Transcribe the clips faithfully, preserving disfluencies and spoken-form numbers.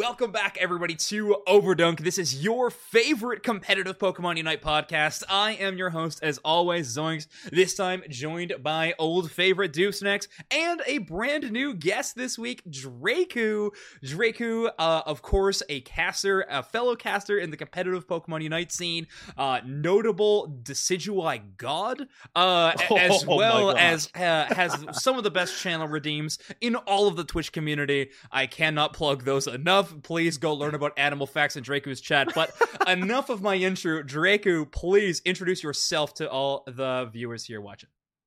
welcome back, everybody, to Overdunk. This is your favorite competitive Pokemon Unite podcast. I am your host, as always, Zoinks. This time, joined by old favorite Doofsnacks and a brand new guest this week, Draku. Draku, uh, of course, a caster, a fellow caster in the competitive Pokemon Unite scene, uh, notable Decidueye god, uh, oh, as well oh as uh, has some of the best channel redeems in all of the Twitch community. I cannot plug those enough. Please go learn about animal facts in Draku's chat. But enough of my intro. Draku, please introduce yourself to all the viewers here watching.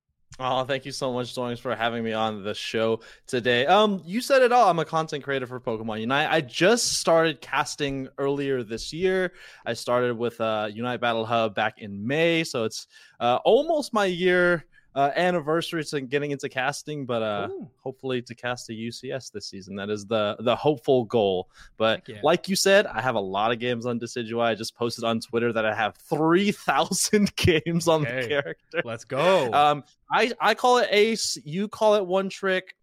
Oh, thank you so much, Zoinks, for having me on the show today. Um, you said it all. I'm a content creator for Pokemon Unite. I just started casting earlier this year. I started with uh, Unite Battle Hub back in May, so it's uh, almost my year uh, anniversary to getting into casting, but uh, hopefully to cast a U C S this season. That is the the hopeful goal. But yeah, like you said, I have a lot of games on Decidueye. I just posted on Twitter that I have three thousand games on okay, the character. Let's go. Um, I, I call it ace. You call it one trick.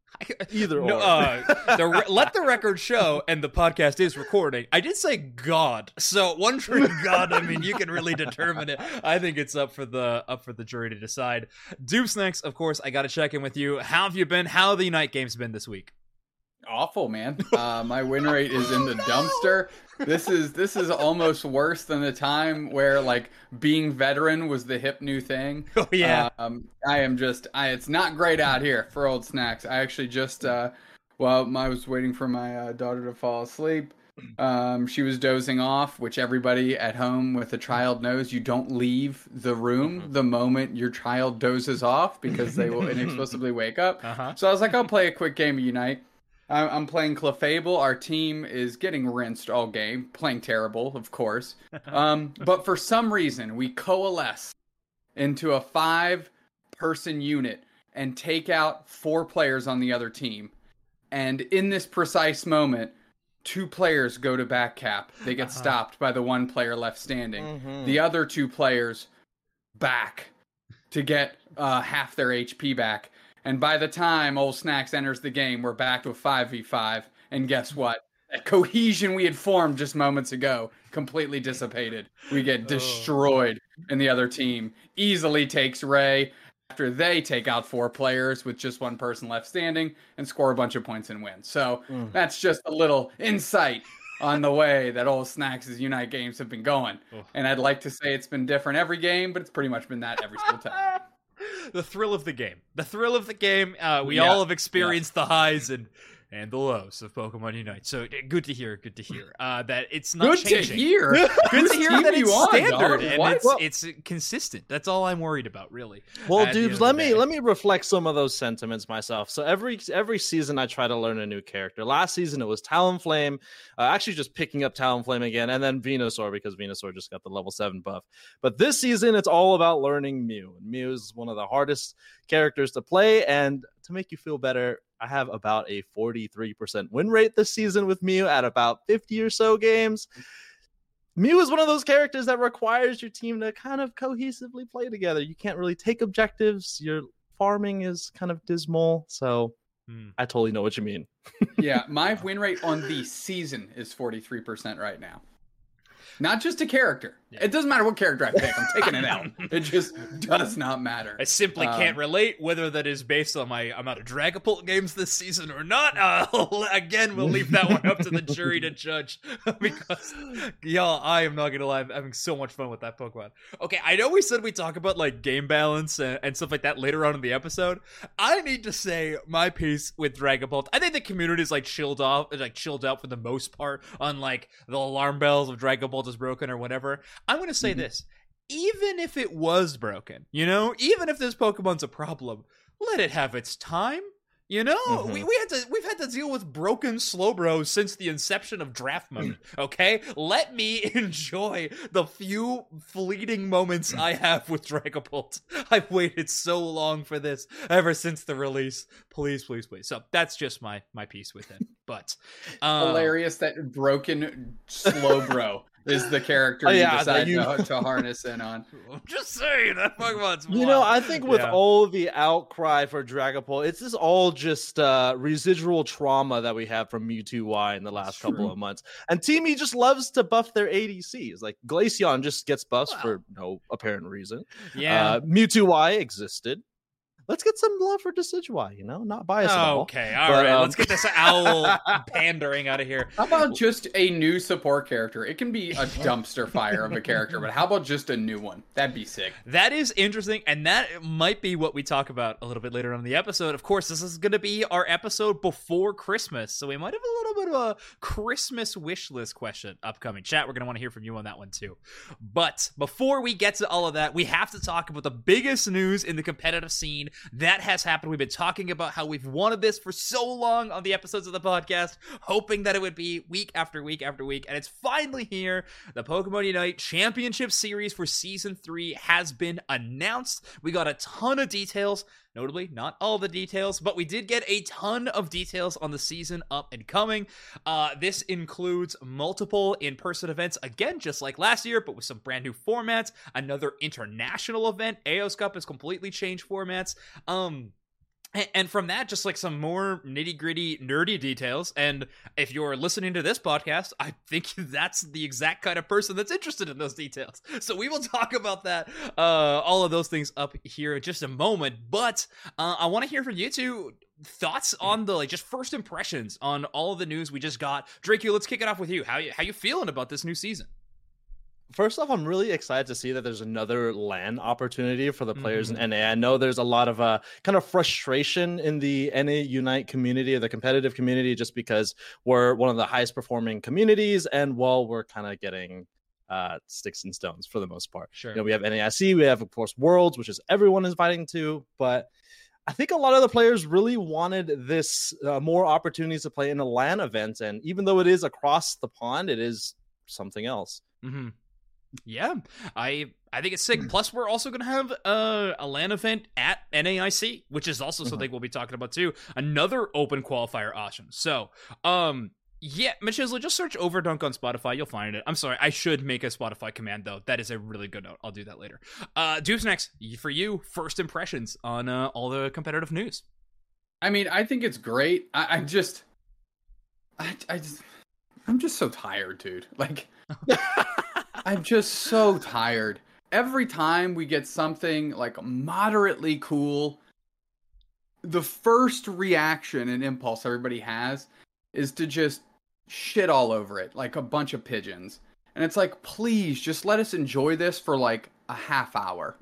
Either no, or. uh, the re- let the record show, and the podcast is recording. I did say God, so one trick God. I mean, you can really determine it. I think it's up for the up for the jury to decide. Doofsnacks, of course, I got to check in with you. How have you been? How have the Unite games been this week? Awful, man. Uh, my win rate is in the dumpster. This is this is almost worse than the time where like being veteran was the hip new thing. Oh yeah. Um, I am just I. It's not great out here for old snacks. I actually just uh, well, I was waiting for my uh, daughter to fall asleep. Um, she was dozing off, which everybody at home with a child knows. You don't leave the room the moment your child dozes off because they will inexplicably wake up. Uh-huh. So I was like, I'll play a quick game of Unite. I'm playing Clefable. Our team is getting rinsed all game, playing terrible, of course. Um, but for some reason, we coalesce into a five-person unit and take out four players on the other team. And in this precise moment, two players go to back cap. They get uh-huh. stopped by the one player left standing. Mm-hmm. The other two players back to get uh, half their H P back. And by the time Old Snacks enters the game, we're back to a five v five. And guess what? That cohesion we had formed just moments ago completely dissipated. We get destroyed, oh. and the other team easily takes Ray after they take out four players with just one person left standing and score a bunch of points and win. So mm. that's just a little insight on the way that Old Snacks' Unite games have been going. Oh. And I'd like to say it's been different every game, but it's pretty much been that every single time. The thrill of the game. The thrill of the game. Uh, we yeah. all have experienced yeah. the highs and and the lows of Pokemon Unite. So good to hear. Good to hear uh, that it's not good changing. To hear. Good to hear that it's on, standard and what? it's Well, it's consistent. That's all I'm worried about, really. Well, dudes, let me day. let me reflect some of those sentiments myself. So every every season, I try to learn a new character. Last season, it was Talonflame. Uh, actually, just picking up Talonflame again, and then Venusaur because Venusaur just got the level seven buff. But this season, it's all about learning Mew. And Mew is one of the hardest characters to play, and to make you feel better, I have about a forty-three percent win rate this season with Mew at about fifty or so games. Mew is one of those characters that requires your team to kind of cohesively play together. You can't really take objectives. Your farming is kind of dismal. So hmm. I totally know what you mean. Yeah, my win rate on the season is forty-three percent right now. Not just a character. Yeah. It doesn't matter what character I pick. I'm taking it out. It just does not matter. I simply um, can't relate whether that is based on my amount of Dragapult games this season or not. Uh, again, we'll leave that one up to the jury to judge. Because, y'all, I am not going to lie. I'm having so much fun with that Pokemon. Okay, I know we said we talk about like game balance and, and stuff like that later on in the episode. I need to say my piece with Dragapult. I think the community is like chilled off, like chilled out for the most part on like the alarm bells of Dragapult is broken or whatever. I'm going to say mm-hmm. this. Even if it was broken, you know, even if this Pokemon's a problem, let it have its time. You know, mm-hmm. we, we had to we've had to deal with broken Slowbro since the inception of draft mode. Okay, let me enjoy the few fleeting moments I have with Dragapult. I've waited so long for this ever since the release. Please, please, please. So that's just my my piece with it. But um, hilarious that broken slow bro is the character Oh, you yeah, decide you- to, to harness in on. I'm just saying that Pokemon's You know, I think with Yeah. all the outcry for Dragapult, it's just all just uh, residual trauma that we have from Mewtwo Y in the last True. couple of months. And Team E just loves to buff their A D Cs. Like Glaceon just gets buffs Well. for no apparent reason. yeah. Uh, Mewtwo Y existed. Let's get some love for Decidueye, you know, not biased at all. Okay, all right. But, um, Let's get this owl pandering out of here. How about just a new support character? It can be a dumpster fire of a character, but how about just a new one? That'd be sick. That is interesting, and that might be what we talk about a little bit later on in the episode. Of course, this is going to be our episode before Christmas, so we might have a little bit of a Christmas wish list question upcoming. Chat, we're going to want to hear from you on that one too. But before we get to all of that, we have to talk about the biggest news in the competitive scene that has happened. We've been talking about how we've wanted this for so long on the episodes of the podcast, hoping that it would be week after week after week, and it's finally here. The Pokemon Unite Championship Series for Season three has been announced. We got a ton of details, notably not all the details, but we did get a ton of details on the season up and coming. Uh, this includes multiple in-person events, again, just like last year, but with some brand new formats, another international event. A O S Cup has completely changed formats. Um, and, and from that, just like some more nitty-gritty, nerdy details. And if you're listening to this podcast, I think that's the exact kind of person that's interested in those details. So we will talk about that, uh, all of those things up here in just a moment. But uh, I want to hear from you two. Thoughts on the like just first impressions on all of the news we just got. Draco, let's kick it off with you. How you how you feeling about this new season? First off, I'm really excited to see that there's another LAN opportunity for the players in N A. I know there's a lot of uh, kind of frustration in the N A Unite community or the competitive community just because we're one of the highest performing communities, and well, we're kind of getting uh, sticks and stones for the most part. Sure. You know, we have N A I C, we have, of course, Worlds, which is everyone is fighting to, but I think a lot of the players really wanted this uh, more opportunities to play in a LAN event, and even though it is across the pond, it is something else. Mm-hmm. Yeah, I I think it's sick. Plus, we're also going to have uh, a LAN event at N A I C, which is also something we'll be talking about too. Another open qualifier option. So, um, yeah, Michisley, just search Overdunk on Spotify. You'll find it. I'm sorry, I should make a Spotify command though. That is a really good note. I'll do that later. Uh, Dupes next for you. First impressions on uh, all the competitive news. I mean, I think it's great. I, I just, I, I just, I'm just so tired, dude. Like, I'm just so tired. Every time we get something like moderately cool, the first reaction and impulse everybody has is to just shit all over it like a bunch of pigeons. And it's like, please just let us enjoy this for like a half hour.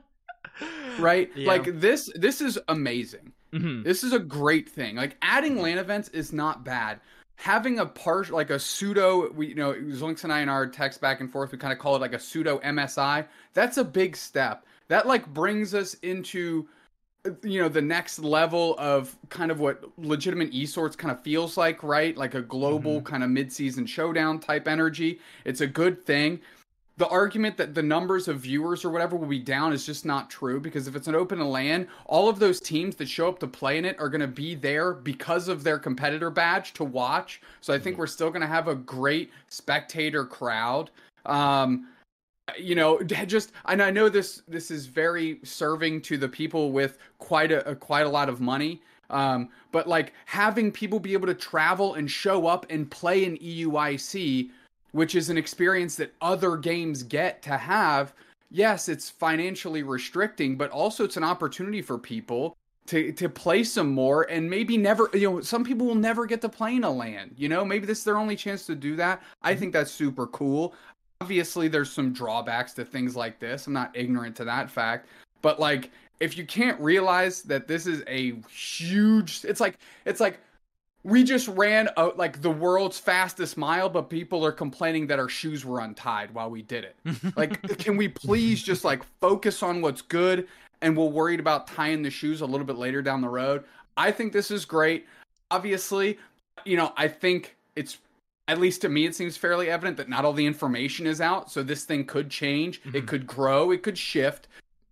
Right? Yeah. Like this this is amazing. Mm-hmm. This is a great thing. Like adding LAN events is not bad. Having a part like a pseudo, we you know, Zoinks and I in our text back and forth, we kind of call it like a pseudo M S I. That's a big step. That like brings us into, you know, the next level of kind of what legitimate esports kind of feels like, right? Like a global Mm-hmm. kind of mid-season showdown type energy. It's a good thing. The argument that the numbers of viewers or whatever will be down is just not true, because if it's an open LAN, all of those teams that show up to play in it are going to be there because of their competitor badge to watch. So I think we're still going to have a great spectator crowd. Um, you know, just, and I know this this is very serving to the people with quite a, a quite a lot of money. Um, but like having people be able to travel and show up and play in E U I C, which is an experience that other games get to have. Yes, it's financially restricting, but also it's an opportunity for people to, to play some more and maybe never, you know, some people will never get to play in a LAN, you know, maybe this is their only chance to do that. I think that's super cool. Obviously, there's some drawbacks to things like this. I'm not ignorant to that fact, but like, if you can't realize that this is a huge, it's like, it's like, we just ran a, like the world's fastest mile, but people are complaining that our shoes were untied while we did it. Like, can we please just like focus on what's good, and we'll worry about tying the shoes a little bit later down the road. I think this is great. Obviously, you know, I think it's, at least to me, it seems fairly evident that not all the information is out. So this thing could change. Mm-hmm. It could grow. It could shift.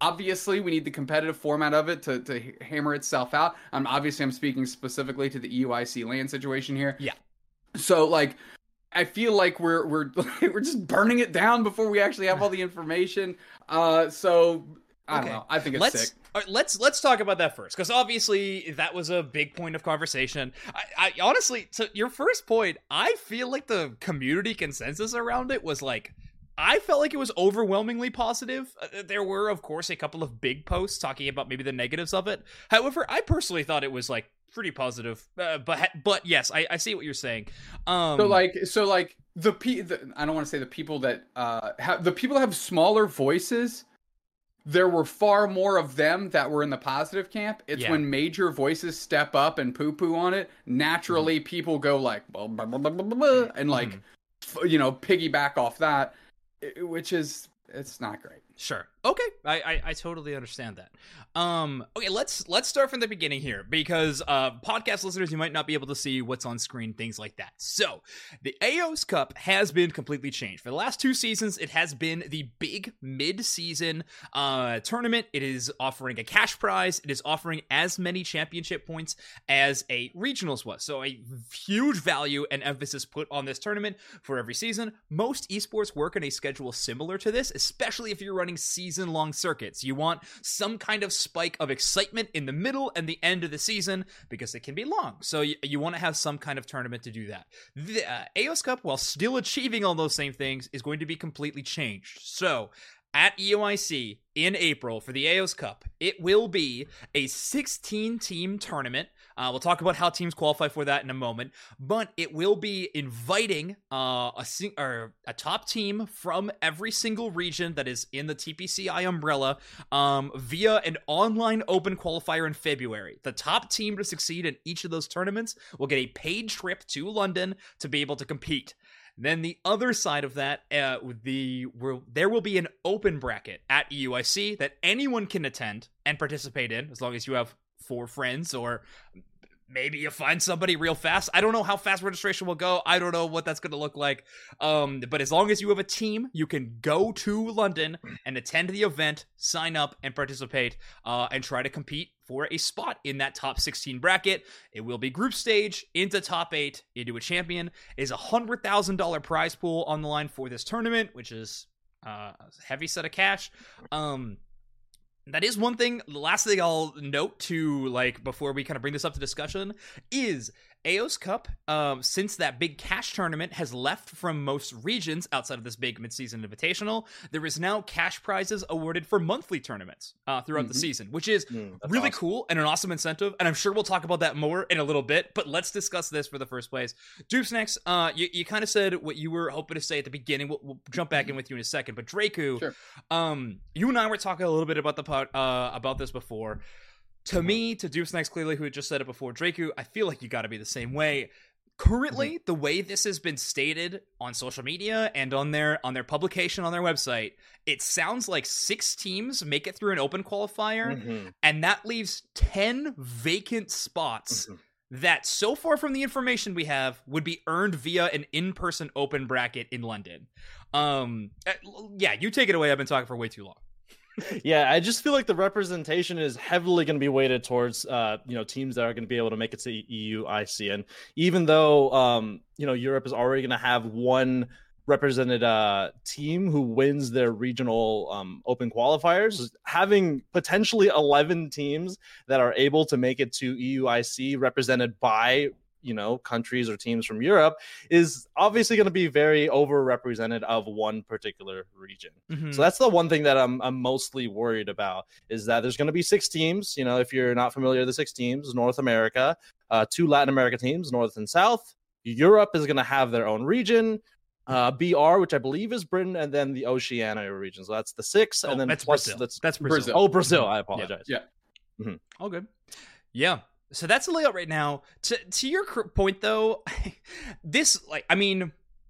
obviously we need the competitive format of it to, to hammer itself out. Um, obviously I'm speaking specifically to the E U I C LAN situation here. Yeah. So like, I feel like we're we're we're just burning it down before we actually have all the information. Uh, so I don't Okay. know. I think it's let's, sick. all right, let's let's talk about that first, because obviously that was a big point of conversation. I, I honestly, to your first point, I feel like the community consensus around it was like, I felt like it was overwhelmingly positive. Uh, there were, of course, a couple of big posts talking about maybe the negatives of it. However, I personally thought it was like pretty positive. Uh, but but yes, I, I see what you're saying. Um, So like so like the, pe- the I don't want to say the people that uh have the people that have smaller voices. There were far more of them that were in the positive camp. It's Yeah. when major voices step up and poo poo on it. Naturally, mm-hmm. people go like blah, blah, blah, blah, blah, blah, and like mm-hmm. you know piggyback off that, which is it's not great. Sure. Okay. I, I, I totally understand that. Um, okay, let's let's start from the beginning here, because uh, podcast listeners, you might not be able to see what's on screen, things like that. So, the A O S Cup has been completely changed. For the last two seasons, it has been the big mid-season uh, tournament. It is offering a cash prize. It is offering as many championship points as a regionals was. So, a huge value and emphasis put on this tournament for every season. Most esports work in a schedule similar to this, especially if you're running season-long circuits. You want some kind of spike of excitement in the middle and the end of the season, because it can be long. So you, you want to have some kind of tournament to do that. The uh, A O S Cup, while still achieving all those same things, is going to be completely changed. So at E O I C in April for the A O S Cup, it will be a sixteen-team tournament. Uh, we'll talk about how teams qualify for that in a moment, but it will be inviting uh, a, or a top team from every single region that is in the T P C I umbrella um, via an online open qualifier in February. The top team to succeed in each of those tournaments will get a paid trip to London to be able to compete. Then the other side of that, uh, the will, there will be an open bracket at E U I C that anyone can attend and participate in, as long as you have four friends, or maybe you find somebody real fast. I don't know how fast registration will go. I don't know what that's going to look like. Um, but as long as you have a team, you can go to London and attend the event, sign up, and participate, uh, and try to compete for a spot in that top sixteen bracket. It will be group stage into top eight into a champion. It is a one hundred thousand dollars prize pool on the line for this tournament, which is uh, a heavy set of cash. Um, That is one thing. The last thing I'll note to, like, before we kind of bring this up to discussion is A O S Cup, um, since that big cash tournament has left from most regions outside of this big midseason invitational, there is now cash prizes awarded for monthly tournaments uh, throughout mm-hmm. the season, which is mm, really awesome. Cool and an awesome incentive. And I'm sure we'll talk about that more in a little bit, but let's discuss this for the first place. Dupesnax, uh, you, you kind of said what you were hoping to say at the beginning. We'll, we'll jump back in with you in a second, but Draku, sure. um, you and I were talking a little bit about the pod, uh, about this before. To me, to Dupesnax clearly, who had just said it before, Draku, I feel like you got to be the same way. Currently, mm-hmm. the way this has been stated on social media and on their on their publication on their website, it sounds like six teams make it through an open qualifier, mm-hmm. and that leaves ten vacant spots mm-hmm. that, so far from the information we have, would be earned via an in-person open bracket in London. Um, yeah, you take it away. I've been talking for way too long. Yeah, I just feel like the representation is heavily going to be weighted towards, uh, you know, teams that are going to be able to make it to E U I C. And even though, um, you know, Europe is already going to have one represented uh, team who wins their regional um, open qualifiers, having potentially eleven teams that are able to make it to E U I C represented by, you know, countries or teams from Europe is obviously going to be very overrepresented of one particular region. Mm-hmm. So that's the one thing that I'm I'm mostly worried about, is that there's going to be six teams. You know, if you're not familiar, the six teams: North America, uh, two Latin America teams, North and South. Europe is going to have their own region. Uh, B R, which I believe is Britain, and then the Oceania region. So that's the six, oh, and then that's plus Brazil. That's, that's Brazil. Brazil. Oh, Brazil. I apologize. Yeah. yeah. Mm-hmm. All good. Yeah. So that's the layout right now. To to your point, though, this, like, I mean,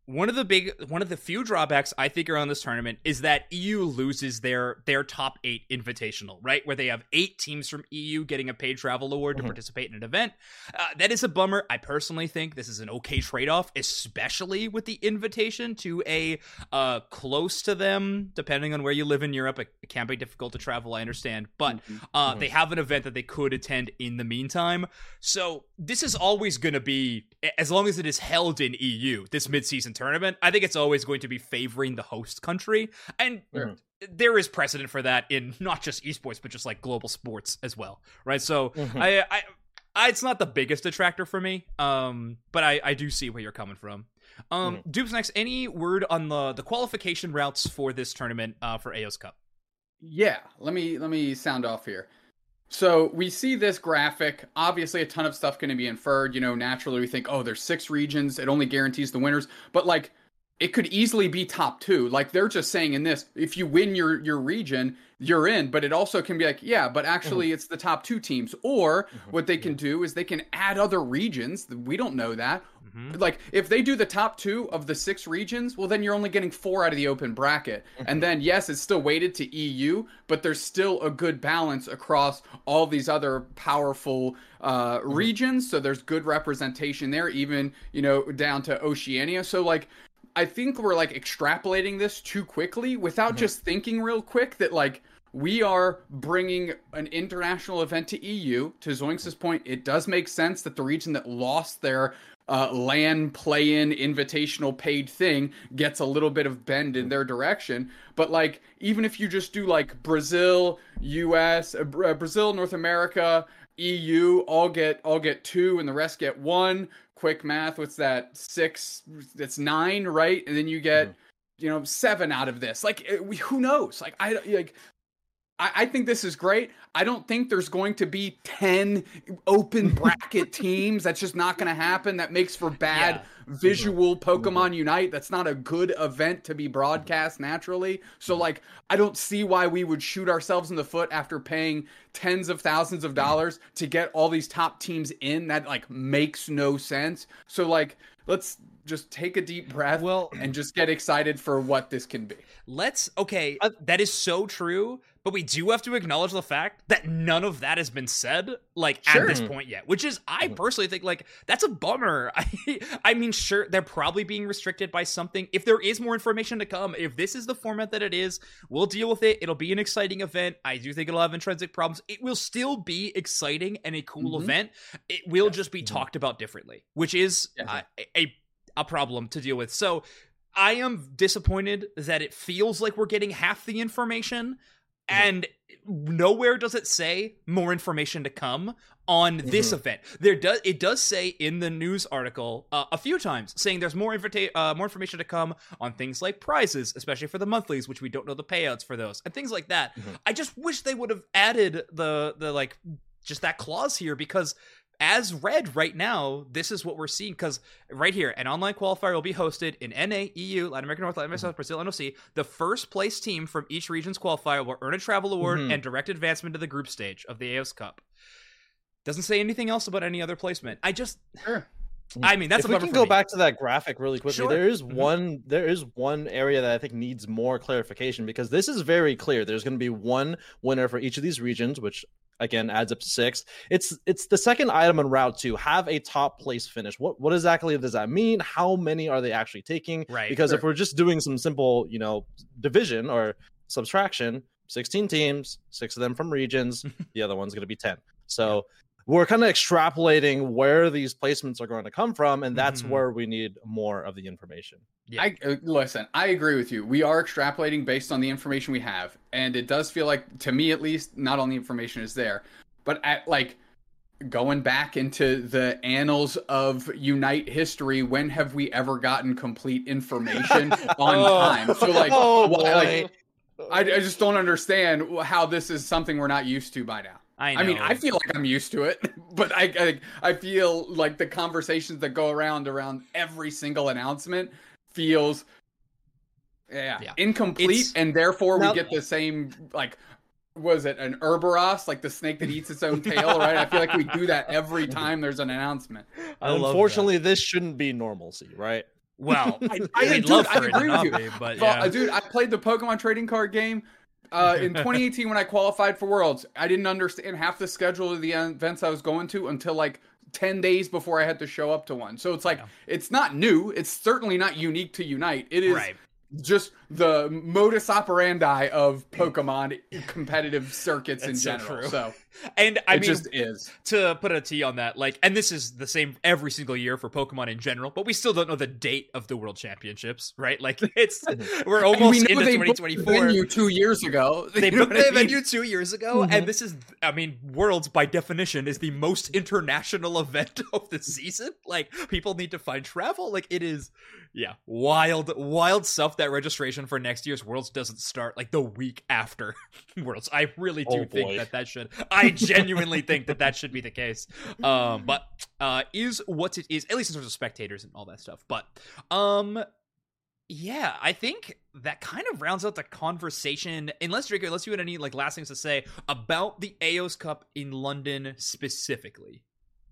One of the big, one of the few drawbacks I think around this tournament is that E U loses their their top eight invitational, right? Where they have eight teams from E U getting a paid travel award mm-hmm. to participate in an event. Uh, that is a bummer. I personally think this is an okay trade-off, especially with the invitation to a uh, close to them, depending on where you live in Europe. It, it can be difficult to travel, I understand. But uh, mm-hmm. they have an event that they could attend in the meantime. So this is always going to be, as long as it is held in E U, this mid-season tournament, I think it's always going to be favoring the host country, and mm-hmm. there is precedent for that in not just esports but just like global sports as well, right? So mm-hmm. I, I, I, it's not the biggest detractor for me, um, but I, I do see where you're coming from. Um, mm-hmm. Dupes, next, any word on the the qualification routes for this tournament uh, for A O S Cup? Yeah, let me let me sound off here. So we see this graphic, obviously a ton of stuff going to be inferred. You know, naturally we think, oh, there's six regions. It only guarantees the winners. But like, it could easily be top two. Like they're just saying in this, if you win your, your region, you're in. But it also can be like, yeah, but actually mm-hmm. it's the top two teams. Or mm-hmm. what they can do is they can add other regions. We don't know that. Mm-hmm. Like if they do the top two of the six regions, well, then you're only getting four out of the open bracket. Mm-hmm. And then, yes, it's still weighted to E U, but there's still a good balance across all these other powerful uh, mm-hmm. regions. So there's good representation there, even, you know, down to Oceania. So like, I think we're like extrapolating this too quickly without mm-hmm. just thinking real quick that like, we are bringing an international event to E U. To Zoinks' point, it does make sense that the region that lost their uh, LAN play-in invitational paid thing gets a little bit of bend in their direction. But like, even if you just do like Brazil, U S, uh, Brazil, North America, E U, all get all get two, and the rest get one. Quick math, what's that? Six? That's nine, right? And then you get, mm. you know, seven out of this. Like, who knows? Like, I like. I think this is great. I don't think there's going to be ten open bracket teams. That's just not going to happen. That makes for bad yeah. visual Pokemon mm-hmm. Unite. That's not a good event to be broadcast naturally. So, like, I don't see why we would shoot ourselves in the foot after paying tens of thousands of dollars to get all these top teams in. That, like, makes no sense. So, like, let's just take a deep breath well, and just get excited for what this can be. Let's, okay, uh, that is so true. But we do have to acknowledge the fact that none of that has been said, like, sure. at this point yet. Which is, I personally think, like, that's a bummer. I, I mean, sure, they're probably being restricted by something. If there is more information to come, if this is the format that it is, we'll deal with it. It'll be an exciting event. I do think it'll have intrinsic problems. It will still be exciting and a cool mm-hmm. event. It will yes. just be mm-hmm. talked about differently, which is yes. uh, a, a problem to deal with. So I am disappointed that it feels like we're getting half the information. And nowhere does it say more information to come on this mm-hmm. event. There does it does say in the news article uh, a few times saying there's more invita- uh, more information to come on things like prizes, especially for the monthlies, which we don't know the payouts for those and things like that. Mm-hmm. I just wish they would have added the the like just that clause here, because as read right now, this is what we're seeing, because right here, an online qualifier will be hosted in N A, E U, Latin America North, Latin America South, Brazil, N O C. The first place team from each region's qualifier will earn a travel award mm-hmm. and direct advancement to the group stage of the A O S Cup. Doesn't say anything else about any other placement. I just... Sure. I mean, that's if we can go me. back to that graphic really quickly. Sure. There is mm-hmm. one. There is one area that I think needs more clarification, because this is very clear. There's going to be one winner for each of these regions, which again adds up to six. It's it's the second item on route to have a top place finish. What what exactly does that mean? How many are they actually taking? Right. Because sure. if we're just doing some simple, you know, division or subtraction, sixteen teams, six of them from regions, the other one's going to be ten. So. Yeah. We're kind of extrapolating where these placements are going to come from, and that's mm-hmm. where we need more of the information. Yeah. I uh, listen, I agree with you. We are extrapolating based on the information we have, and it does feel like, to me at least, not all the information is there, but at like going back into the annals of Unite history, when have we ever gotten complete information on oh. time? So like, oh, why, like I, I just don't understand how this is something we're not used to by now. I, know. I mean, I feel like I'm used to it, but I, I I feel like the conversations that go around around every single announcement feels yeah, yeah. incomplete, it's, and therefore now, we get the same, like, was it an Urboros, like the snake that eats its own tail, right? I feel like we do that every time there's an announcement. Unfortunately, this shouldn't be normalcy, right? Well, I, I, we'd dude, love I for it to agree with not you. be, but Well, yeah. dude, I played the Pokemon trading card game uh, in twenty eighteen when I qualified for Worlds. I didn't understand half the schedule of the events I was going to until like ten days before I had to show up to one. So it's like, Yeah. it's not new. It's certainly not unique to Unite. It is Right. just the modus operandi of Pokemon competitive circuits in That's so general. true. So, And I it mean, just is. to put a T on that, like, and this is the same every single year for Pokemon in general, but we still don't know the date of the World Championships, right? Like, it's we're And we almost know into they twenty booked the twenty-four. venue two years ago. They You know booked what I the mean? venue two years ago, and this is, I mean, Worlds by definition is the most international event of the season. Like, people need to find travel. Like, it is, yeah, wild, wild stuff. That registration for next year's Worlds doesn't start like the week after Worlds. I really do Oh, think boy. that that should. I genuinely think that that should be the case. Um, but uh, is what it is, at least in terms of spectators and all that stuff. But um. Yeah, I think that kind of rounds out the conversation. Unless Draco, unless you had any like last things to say about the A O S Cup in London specifically.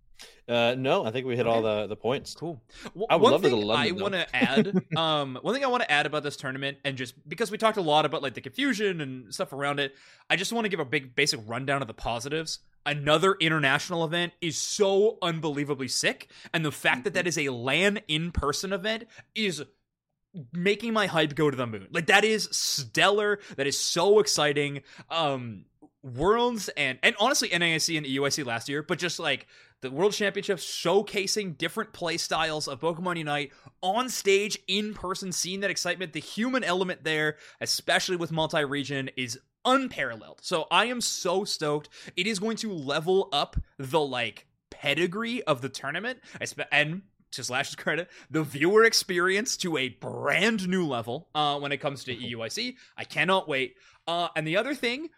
Uh, no, I think we hit all the, the points. Cool. W- I would one love to thing go to London, I though. want to add, um, one thing I want to add about this tournament, and just because we talked a lot about like the confusion and stuff around it, I just want to give a big basic rundown of the positives. Another international event is so unbelievably sick, and the fact that that is a LAN in-person event is making my hype go to the moon. Like, that is stellar. That is so exciting. Um, Worlds and and honestly N A I C and E U I C last year, but just like the World Championships showcasing different play styles of Pokemon Unite on stage, in person, seeing that excitement, the human element there, especially with multi-region, is unparalleled. So I am so stoked. It is going to level up the like pedigree of the tournament, and to Slash's credit, the viewer experience to a brand new level uh, when it comes to E U I C. I cannot wait. Uh, and the other thing,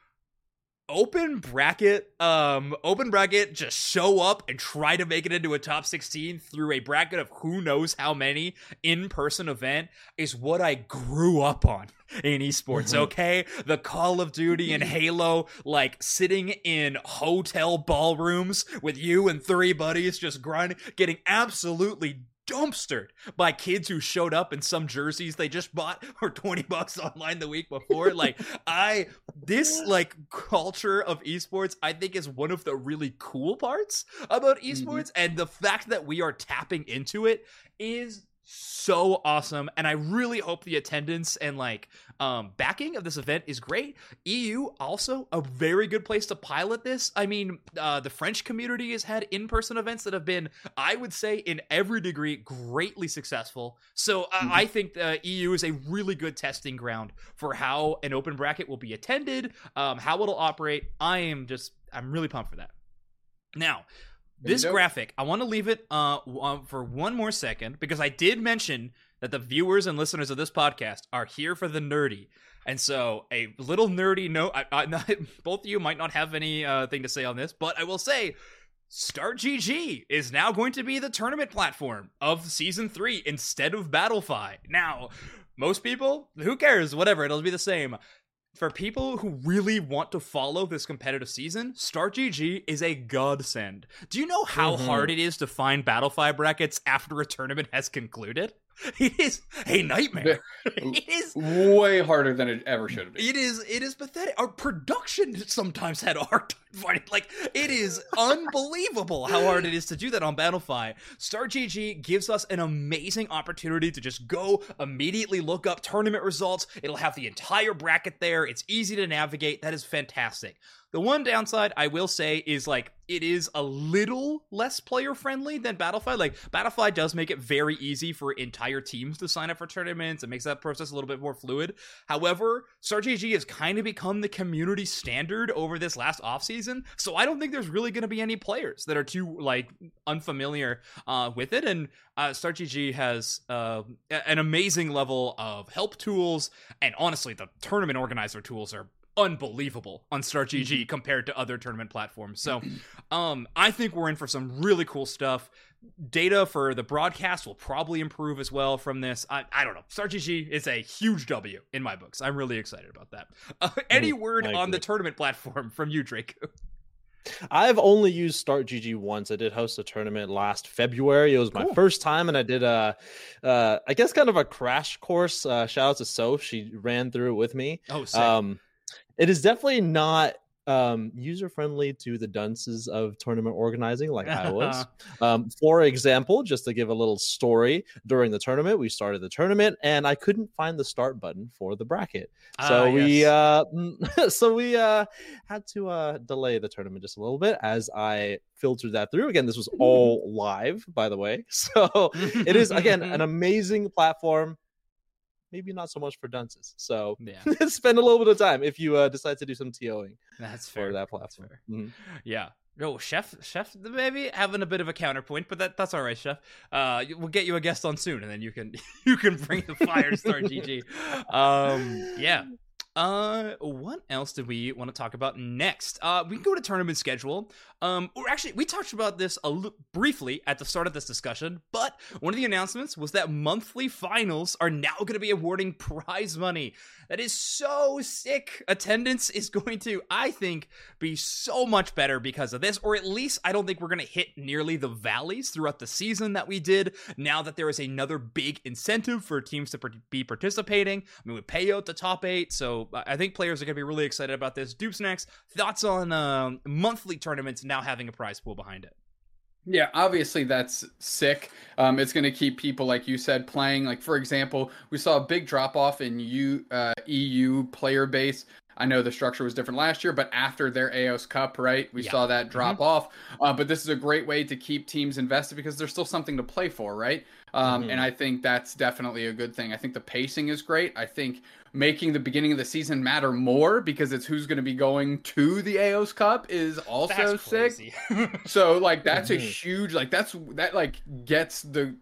open bracket, um, open bracket, just show up and try to make it into a top sixteen through a bracket of who knows how many in-person event is what I grew up on in esports. Mhm. Okay, the Call of Duty and Halo, like sitting in hotel ballrooms with you and three buddies just grinding, getting absolutely dumpstered by kids who showed up in some jerseys they just bought for twenty bucks online the week before. Like, I, this like culture of esports, I think is one of the really cool parts about esports. Mm-hmm. And the fact that we are tapping into it is so awesome, and I really hope the attendance and like um backing of this event is great. E U also a very good place to pilot this. I mean, uh the French community has had in-person events that have been, I would say, in every degree greatly successful. So uh, mm-hmm. I think uh, E U is a really good testing ground for how an open bracket will be attended, um how it'll operate. I am just I'm really pumped for that. Now, this graphic, I want to leave it uh, for one more second, because I did mention that the viewers and listeners of this podcast are here for the nerdy. And so a little nerdy note, I, I, not, both of you might not have any uh, thing to say on this, but I will say StartGG is now going to be the tournament platform of Season three instead of Battlefy. Now, most people, who cares? Whatever, it'll be the same. For people who really want to follow this competitive season, StartGG is a godsend. Do you know how mm-hmm. hard it is to find Battlefy brackets after a tournament has concluded? It is a nightmare. It is way harder than it ever should have been. It is. It is pathetic. Our production sometimes had a hard time finding. Like, it is unbelievable how hard it is to do that on Battlefy. StartGG gives us an amazing opportunity to just go immediately look up tournament results. It'll have the entire bracket there. It's easy to navigate. That is fantastic. The one downside I will say is, like, it is a little less player friendly than Battlefy. Like, Battlefy does make it very easy for entire teams to sign up for tournaments. It makes that process a little bit more fluid. However, StartGG has kind of become the community standard over this last offseason. So I don't think there's really going to be any players that are too, like, unfamiliar uh, with it. And uh, StartGG has uh, an amazing level of help tools. And honestly, the tournament organizer tools are unbelievable on StartGG compared to other tournament platforms. So um I think we're in for some really cool stuff. Data for the broadcast will probably improve as well from this. I, I don't know. StartGG is a huge W in my books. I'm really excited about that. Uh, any word on the tournament platform from you, Draco? I've only used Start G G once. I did host a tournament last February. It was my Cool. first time, and I did a, uh, I guess, kind of a crash course. Uh, shout out to Soph; she ran through it with me. Oh, sick. Um, it is definitely not um, user friendly to the dunces of tournament organizing, like I was. um, for example, just to give a little story, during the tournament, we started the tournament, and I couldn't find the start button for the bracket. So Ah, we yes. uh so we uh had to uh delay the tournament just a little bit as I filtered that through. Again, this was all live, by the way. So it is again an amazing platform. Maybe not so much for dunces. So Yeah. spend a little bit of time if you uh, decide to do some TOing That's for fair. that That's platform. fair. Mhm. Yeah. No, Chef, Chef, maybe having a bit of a counterpoint, but that that's all right, Chef. Uh, we'll get you a guest on soon, and then you can you can bring the fire to Start G G. Um, yeah. Uh, what else did we want to talk about next? Uh, we can go to tournament schedule. Um, or actually, we talked about this a l- briefly at the start of this discussion, but one of the announcements was that monthly finals are now going to be awarding prize money. That is so sick. Attendance is going to, I think, be so much better because of this, or at least I don't think we're going to hit nearly the valleys throughout the season that we did. Now that there is another big incentive for teams to per- be participating, I mean, we pay out the top eight, so I think players are going to be really excited about this. Dupes next, thoughts on uh, monthly tournaments now having a prize pool behind it? Yeah, obviously that's sick. Um, it's going to keep people, like you said, playing. Like, for example, we saw a big drop off in U, uh, E U player base. I know the structure was different last year, but after their A O S Cup, right, we Yeah. saw that drop Mm-hmm. off. Uh, but this is a great way to keep teams invested because there's still something to play for, right? Um, Mhm. And I think that's definitely a good thing. I think the pacing is great. I think making the beginning of the season matter more because it's who's going to be going to the A O S Cup is also That's sick. crazy. So like that's a Mhm. huge like that's that like gets the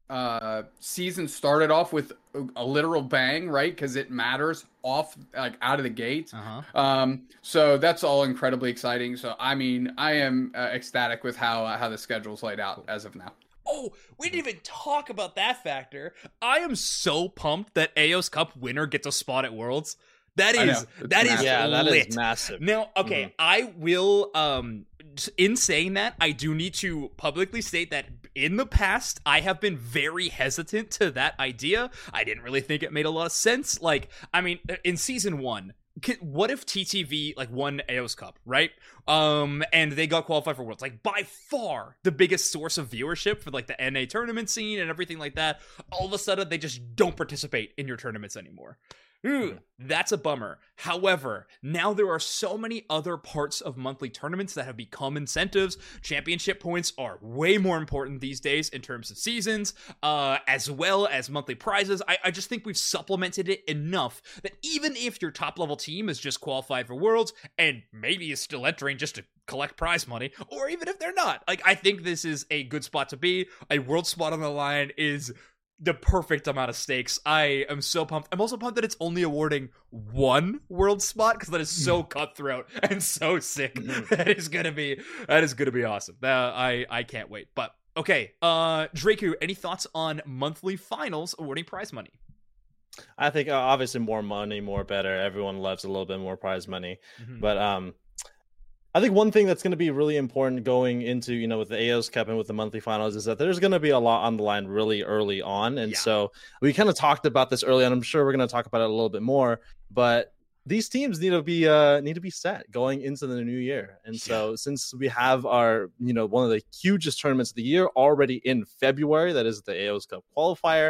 uh season started off with a, a literal bang, right? Because it matters off like out of the gate. uh-huh. Um, so that's all incredibly exciting. So I mean, I am uh, ecstatic with how uh, how the schedule's laid out as of now. Oh, we didn't even talk about that factor. I am so pumped that A O S Cup winner gets a spot at Worlds. That I know. is It's that is massive. Yeah, that lit. is massive. Now, okay, Mhm. I will um in saying that, I do need to publicly state that in the past I have been very hesitant to that idea. I didn't really think it made a lot of sense. Like, I mean, in season one, Can, what if T T V like won A O S Cup, right? Um, and they got qualified for Worlds, like by far the biggest source of viewership for like the N A tournament scene and everything like that. All of a sudden, they just don't participate in your tournaments anymore. Ooh, that's a bummer. However, now there are so many other parts of monthly tournaments that have become incentives. Championship points are way more important these days in terms of seasons, uh, as well as monthly prizes. I, I just think we've supplemented it enough that even if your top level team is just qualified for Worlds and maybe is still entering just to collect prize money, or even if they're not, like, I think this is a good spot to be. A World spot on the line is the perfect amount of stakes. I am so pumped. I'm also pumped that it's only awarding one World spot because that is so cutthroat and so sick. That is gonna be that is gonna be awesome. Uh, I I can't wait. But okay, uh, Draku, any thoughts on monthly finals awarding prize money? I think uh, obviously more money, more better. Everyone loves a little bit more prize money, Mhm. but um. I think one thing that's going to be really important going into, you know, with the A O S Cup and with the monthly finals is that there's going to be a lot on the line really early on. And Yeah. so we kind of talked about this early on. I'm sure we're going to talk about it a little bit more, but these teams need to be uh, need to be set going into the new year. And so since we have our, you know, one of the hugest tournaments of the year already in February, that is the A O S Cup qualifier,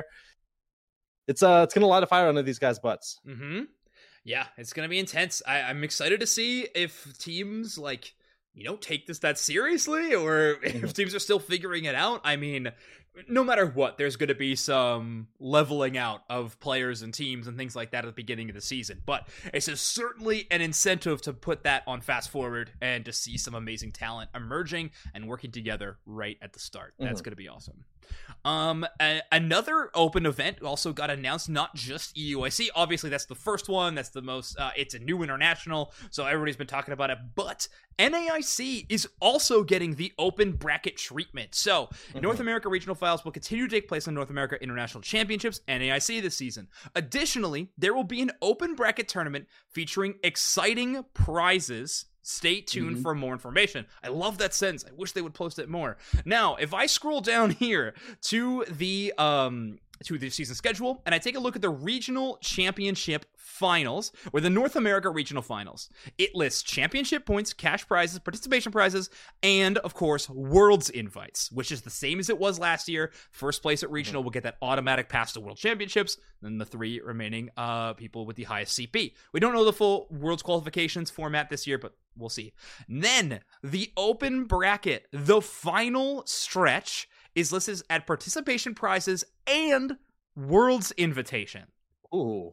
it's uh it's going to light a fire under these guys' butts. Mm-hmm. Yeah, it's gonna be intense. I, I'm excited to see if teams like, you know, take this that seriously, or if teams are still figuring it out. I mean, no matter what, there's gonna be some leveling out of players and teams and things like that at the beginning of the season. But it's a, certainly an incentive to put that on fast forward and to see some amazing talent emerging and working together right at the start. That's Mhm. gonna be awesome. Um, a- another open event also got announced, not just E U I C. Obviously, that's the first one. That's the most, uh, it's a new international, so everybody's been talking about it. But N A I C is also getting the open bracket treatment. So, Mhm. North America Regional Finals will continue to take place in North America International Championships, N A I C, this season. Additionally, there will be an open bracket tournament featuring exciting prizes Stay tuned Mhm. for more information. I love that sentence. I wish they would post it more. Now, if I scroll down here to the um to the season schedule and I take a look at the regional championship finals, or the North America regional finals, it lists championship points, cash prizes, participation prizes, and of course world's invites, which is the same as it was last year. First place at regional will get that automatic pass to world championships, then the three remaining uh people with the highest C P. We don't know the full world's qualifications format this year, but we'll see. Then the open bracket, the final stretch, is listed at participation prizes and world's invitation. Ooh.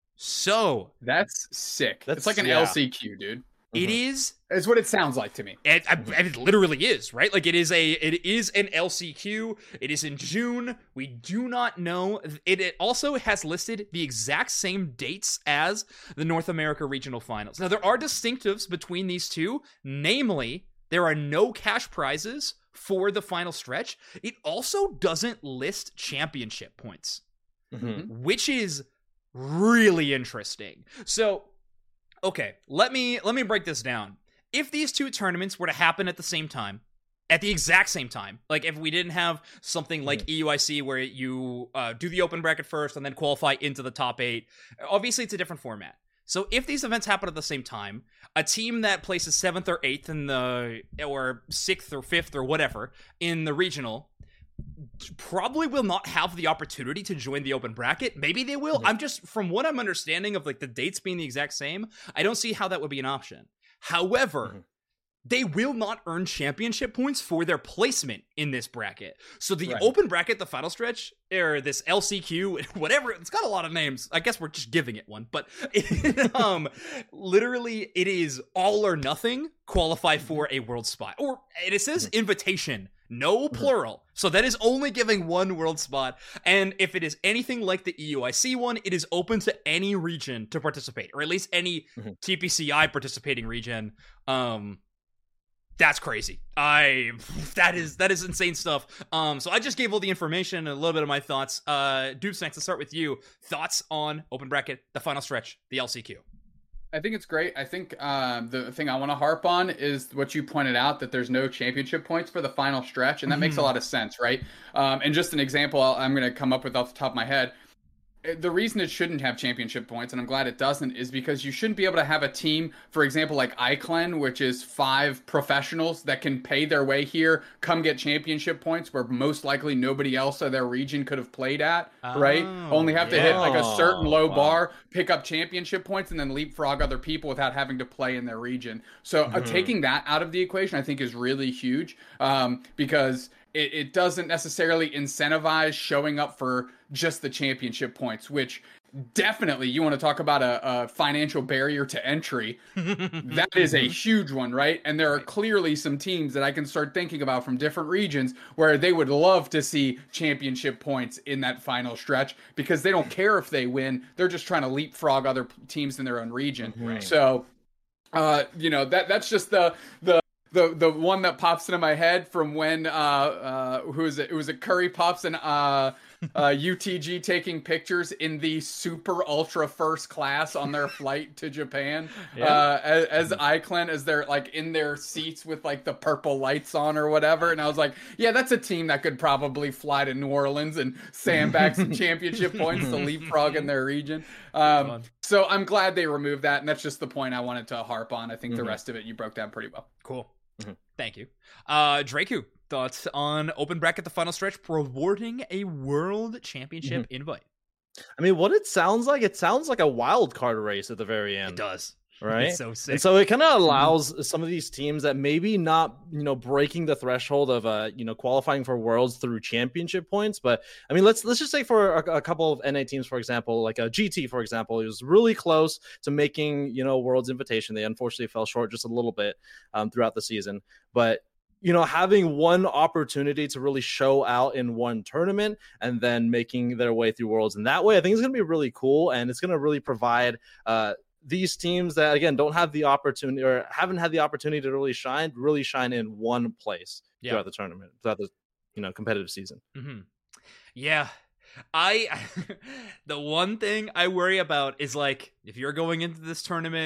So That's sick. That's- it's like an yeah. L C Q, dude. it Mhm. is. It's what it sounds like to me. It, I- it literally is, right? Like it is a, it is an L C Q. It is in June. We do not know. It, it also has listed the exact same dates as the North America Regional Finals. Now there are distinctives between these two, namely there are no cash prizes for the final stretch. It also doesn't list championship points, Mhm. which is really interesting. So, okay, let me let me break this down. If these two tournaments were to happen at the same time, at the exact same time, like if we didn't have something like Mhm. E U I C where you uh, do the open bracket first and then qualify into the top eight, obviously it's a different format. So if these events happen at the same time, a team that places seventh or eighth in the, or sixth or fifth or whatever in the regional, probably will not have the opportunity to join the open bracket. Maybe they will. Mhm. I'm just, from what I'm understanding of like the dates being the exact same, I don't see how that would be an option. However, Mhm. they will not earn championship points for their placement in this bracket. So the Right. open bracket, the final stretch, or this L C Q, whatever, it's got a lot of names. I guess we're just giving it one, but um, literally it is all or nothing. Qualify for a world spot, or and it says invitation, no plural. So that is only giving one world spot. And if it is anything like the E U I C one, it is open to any region to participate, or at least any Mhm. T P C I participating region. Um, That's crazy. I that is that is insane stuff. Um, so I just gave all the information and a little bit of my thoughts. Uh, Dupes, next, let's start with you. Thoughts on open bracket, the final stretch, the L C Q. I think it's great. I think um, the thing I want to harp on is what you pointed out, that there's no championship points for the final stretch, and that makes a Mhm. lot of sense, right? Um, and just an example I'll, I'm going to come up with off the top of my head. The reason it shouldn't have championship points, and I'm glad it doesn't, is because you shouldn't be able to have a team, for example, like iClan, which is five professionals that can pay their way here, come get championship points, where most likely nobody else of their region could have played at, right? Oh, Only have to yeah. hit like a certain low Wow. bar, pick up championship points, and then leapfrog other people without having to play in their region. So uh, Mhm. taking that out of the equation, I think, is really huge, um, because it, it doesn't necessarily incentivize showing up for just the championship points, which definitely, you want to talk about a, a financial barrier to entry. That is a huge one, right? And there are clearly some teams that I can start thinking about from different regions where they would love to see championship points in that final stretch, because they don't care if they win. They're just trying to leapfrog other p- teams in their own region. Right. So, uh, you know, that that's just the the the the one that pops into my head from when uh uh who is it? It was a Curry Pops and uh uh U T G taking pictures in the super ultra first class on their flight to Japan. Yeah. Uh as, as iClan, as they're like in their seats with like the purple lights on or whatever. And I was like, yeah, that's a team that could probably fly to New Orleans and sandbag some championship points to leapfrog in their region. Um Fun. so I'm glad they removed that, and that's just the point I wanted to harp on. I think the Mhm. rest of it you broke down pretty well. Cool. Mhm. Thank you. Uh, Draku, thoughts on open bracket, the final stretch, rewarding a world championship invite? I mean, what it sounds like, it sounds like a wild card race at the very end. It does. Right? It's so sick. And so it kind of allows some of these teams that maybe not, you know, breaking the threshold of, uh, you know, qualifying for worlds through championship points. But I mean, let's let's just say for a, a couple of N A teams, for example, like a G T, for example, it was really close to making, you know, worlds invitation. They unfortunately fell short just a little bit um, throughout the season. But you know, having one opportunity to really show out in one tournament and then making their way through worlds in that way, I think it's going to be really cool, and it's going to really provide uh, these teams that, again, don't have the opportunity or haven't had the opportunity to really shine, really shine in one place Yeah. throughout the tournament, throughout the, you know, competitive season. Mm-hmm. Yeah. I, the one thing I worry about is like, if you're going into this tournament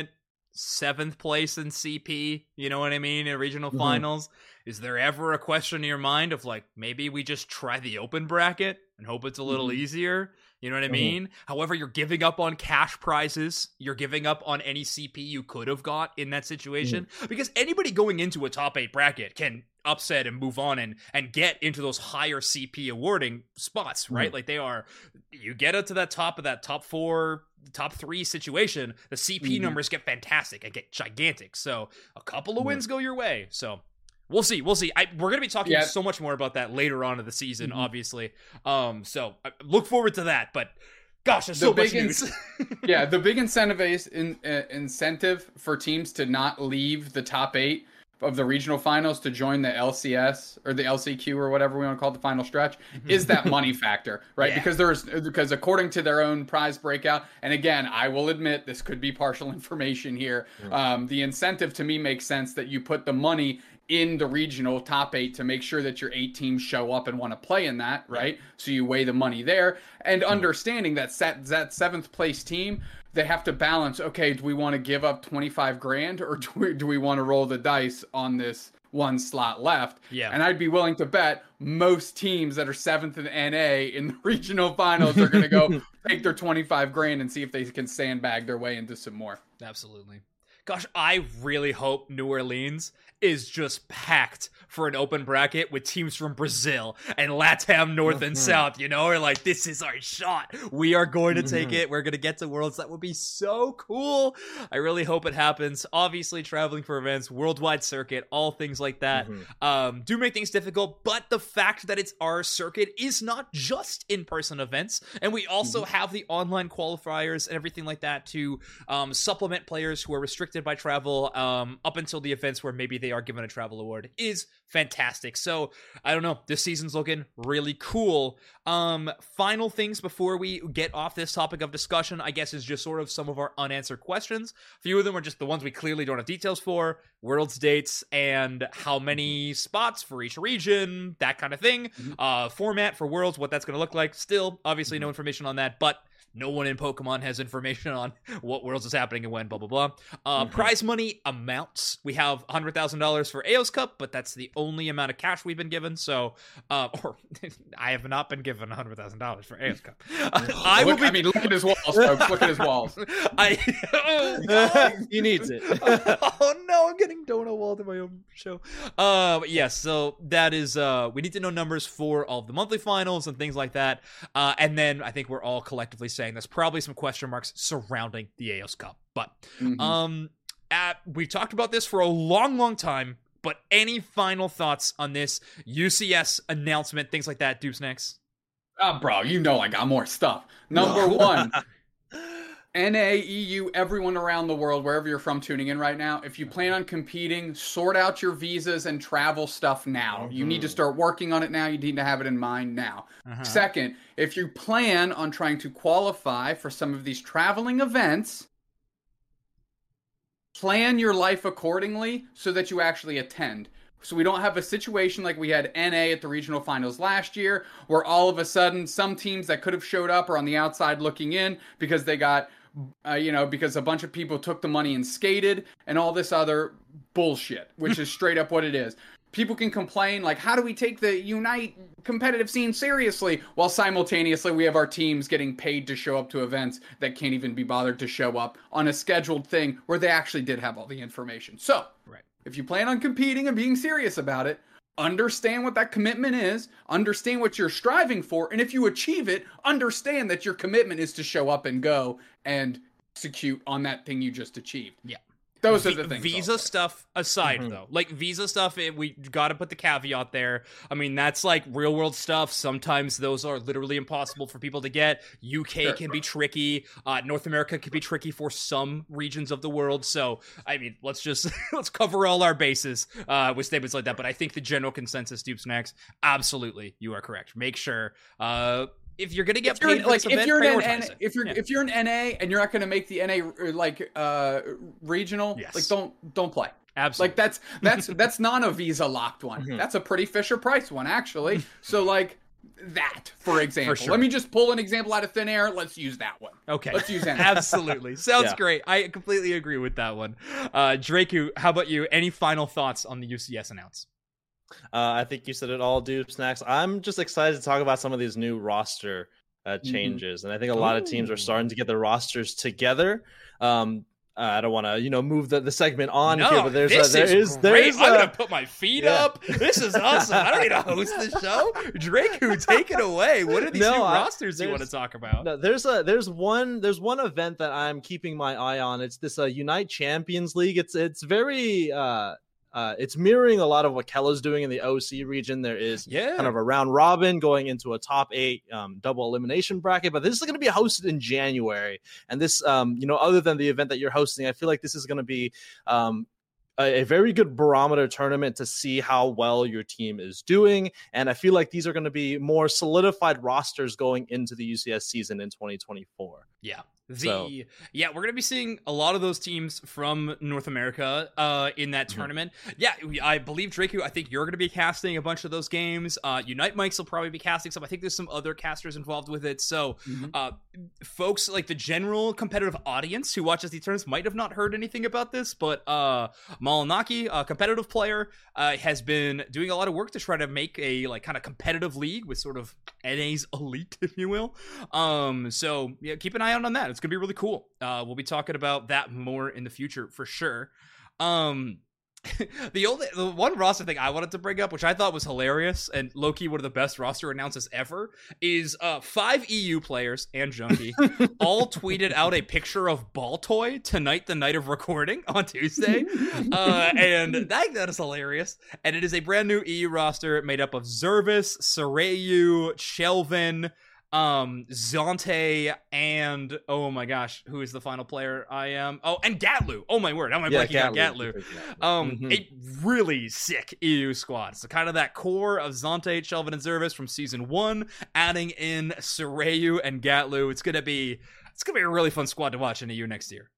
seventh place in C P, you know what I mean, in regional Mhm. finals. Is there ever a question in your mind of like, maybe we just try the open bracket and hope it's a little Mhm. easier? You know what I Mhm. mean? However, you're giving up on cash prizes. You're giving up on any C P you could have got in that situation. Because anybody going into a top eight bracket can upset and move on and and get into those higher C P awarding spots, right? Mhm. Like they are, you get up to that top of that top four, top three situation, the C P Mhm. numbers get fantastic and get gigantic. So a couple of Mhm. wins go your way. So we'll see. We'll see. I, we're going to be talking Yeah. so much more about that later on in the season, Mhm. obviously. Um, so I look forward to that. But gosh, there's The so much big news. Yeah, the big incentive is in, uh, incentive for teams to not leave the top eight of the regional finals to join the L C S or the L C Q or whatever we want to call it, the final stretch, is that money factor, right? Yeah. Because there's because according to their own prize breakout, and again, I will admit this could be partial information here. Um, the incentive to me makes sense that you put the money in the regional top eight to make sure that your eight teams show up and want to play in that, right? So you weigh the money there, and understanding that set, that seventh place team, they have to balance, okay, do we want to give up twenty-five grand or do we, do we want to roll the dice on this one slot left? Yeah. And I'd be willing to bet most teams that are seventh in N A in the regional finals are going to go take their twenty-five grand and see if they can sandbag their way into some more. Absolutely. Gosh, I really hope New Orleans is just packed for an open bracket with teams from Brazil and LATAM North and Mhm. South, you know? Or like, this is our shot. We are going to take Mhm. it. We're going to get to Worlds. That would be so cool. I really hope it happens. Obviously, traveling for events, worldwide circuit, all things like that Mhm. um, do make things difficult. But the fact that it's our circuit is not just in-person events. And we also have the online qualifiers and everything like that to um, supplement players who are restricted by travel um, up until the events where maybe they are given a travel award is fantastic. So I don't know, this season's looking really cool. Um, final things before we get off this topic of discussion, I guess, is just sort of some of our unanswered questions. A few of them are just the ones we clearly don't have details for, Worlds dates and how many spots for each region, that kind of thing. Mhm. Uh, format for Worlds, what that's going to look like. Still, obviously, no information on that, but no one in Pokemon has information on what Worlds is happening and when, blah, blah, blah. Uh, Mhm. Prize money amounts. We have one hundred thousand dollars for A O S Cup, but that's the only amount of cash we've been given. So, uh, or I have not been given one hundred thousand dollars for A O S Cup. I will Look, be. I mean, look at his walls, folks. Look at his walls. I. Oh, God. He needs it. Oh no, I'm getting donut walled in my own show. Uh, but yes, so that is uh, we need to know numbers for all of the monthly finals and things like that. Uh, and then I think we're all collectively saying there's probably some question marks surrounding the A O S Cup. But Mhm. um, at, we've talked about this for a long, long time. But any final thoughts on this U C S announcement, things like that, Dupes Next? Oh, bro, you know I got more stuff. Number one, N A, E U, everyone around the world, wherever you're from tuning in right now, if you plan on competing, sort out your visas and travel stuff now. You need to Mhm. start working on it now. You need to have it in mind now. Uh-huh. Second, if you plan on trying to qualify for some of these traveling events, plan your life accordingly so that you actually attend. So we don't have a situation like we had N A at the regional finals last year, where all of a sudden some teams that could have showed up are on the outside looking in because they got, uh, you know, because a bunch of people took the money and skated and all this other bullshit, which is straight up what it is. People can complain, like, how do we take the Unite competitive scene seriously? While simultaneously we have our teams getting paid to show up to events that can't even be bothered to show up on a scheduled thing where they actually did have all the information. So, Right. if you plan on competing and being serious about it, understand what that commitment is, understand what you're striving for, and if you achieve it, understand that your commitment is to show up and go and execute on that thing you just achieved. Yeah. Those are V- the things. Visa stuff aside, Mhm. though, like visa stuff, it, we got to put the caveat there. I mean, that's like real world stuff. Sometimes those are literally impossible for people to get. U K Sure. can be tricky. Uh, North America can be tricky for some regions of the world. So, I mean, let's just let's cover all our bases uh, with statements like that. But I think the general consensus, Dupes Next, absolutely, you are correct. Make sure. Uh, If you're gonna get If you're, paid for like this if event, you're in prioritize N- it. if you're Yeah. if you're in N A and you're not going to make the N A uh, like uh regional, Yes. like don't don't play. Absolutely. Like that's that's that's not a Visa locked one. Mhm. That's a pretty Fisher Price one actually. So like that, for example. For sure. Let me just pull an example out of thin air. Let's use that one. Okay. Let's use that. Absolutely. Sounds Yeah. great. I completely agree with that one. Uh, Draku, how about you? Any final thoughts on the U C S announce? Uh, I think you said it all, dude. Snacks. I'm just excited to talk about some of these new roster uh, changes, and I think a lot of teams are Ooh. starting to get their rosters together. Um, uh, I don't want to, you know, move the, the segment on No, here, but there's this a, there is is there great. is I'm a- gonna put my feet Yeah. up. This is awesome. I don't need to host the show. Draku, take it away. What are these No, new I- rosters you want to there's- talk about? No, there's a there's one there's one event that I'm keeping my eye on. It's this uh, Unite Champions League. It's it's very uh uh it's mirroring a lot of what Kella's doing in the O C region. There is Yeah. kind of a round robin going into a top eight um, double elimination bracket, but this is going to be hosted in January. And this, um, you know, other than the event that you're hosting, I feel like this is going to be um, a, a very good barometer tournament to see how well your team is doing. And I feel like these are going to be more solidified rosters going into the U C S season in twenty twenty-four. Yeah. The So- yeah, we're gonna be seeing a lot of those teams from North America uh, in that Mhm. tournament. Yeah, we- I believe Draku. I think you're gonna be casting a bunch of those games. Uh, Unite Mikes will probably be casting some. I think there's some other casters involved with it. So, Mhm. uh, folks like the general competitive audience who watches these tournaments might have not heard anything about this, but uh, Malinaki, a competitive player, uh, has been doing a lot of work to try to make a like kind of competitive league with sort of N A's elite, if you will. Um, so yeah, keep an eye out on that. It's gonna be really cool. Uh, we'll be talking about that more in the future for sure. Um, the only the one roster thing I wanted to bring up, which I thought was hilarious and low-key one of the best roster announces ever, is uh five E U players and Junkie all tweeted out a picture of Baltoy tonight, the night of recording on Tuesday. Uh, and that, that is hilarious. And it is a brand new E U roster made up of Zervis, Sarayu, Shelvin, um, Zonte, and oh my gosh, who is the final player? I am oh, and Gatlu. Oh my word, how am I blanking on Gatlu? Um, Mhm. a really sick E U squad. So kind of that core of Zonte, Shelvin, and Zervis from season one, adding in Sarayu and Gatlu. It's gonna be it's gonna be a really fun squad to watch in E U next year.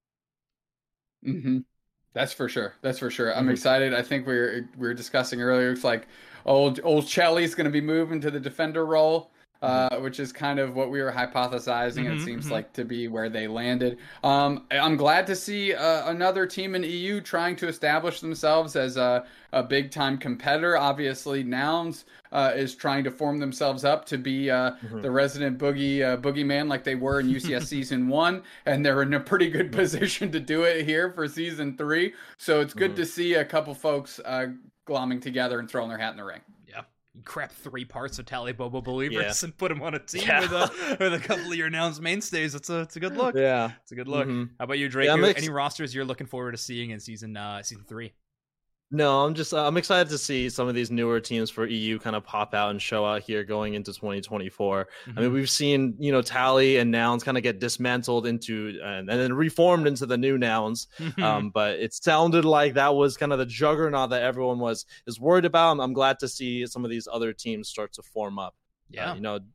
Mm-hmm. That's for sure. That's for sure. I'm Mhm. excited. I think we were we were discussing earlier. It's like old old Chelly's going to be moving to the defender role, uh, which is kind of what we were hypothesizing. Mhm, It seems mhm. like to be where they landed. Um, I'm glad to see uh, another team in E U trying to establish themselves as a, a big time competitor. Obviously, Nouns uh, is trying to form themselves up to be uh, Mhm. the resident boogie uh, boogeyman like they were in U C S season one, and they're in a pretty good position to do it here for season three. So it's good Mhm. to see a couple folks uh, glomming together and throwing their hat in the ring. Yeah. You crap three parts of Tally Bobo Believers Yeah. and put them on a team Yeah. with, a, with a couple of your announced mainstays. It's a, it's a good look. Yeah. It's a good look. Mhm. How about you, Drake? Yeah, I'm ex- Any rosters you're looking forward to seeing in season uh, season three? No, I'm just uh, I'm excited to see some of these newer teams for E U kind of pop out and show out here going into twenty twenty-four. I mean, we've seen, you know, Tally and Nouns kind of get dismantled into uh, and then reformed into the new Nouns. Mhm. Um, but it sounded like that was kind of the juggernaut that everyone was is worried about. I'm, I'm glad to see some of these other teams start to form up. yeah. Uh, you know,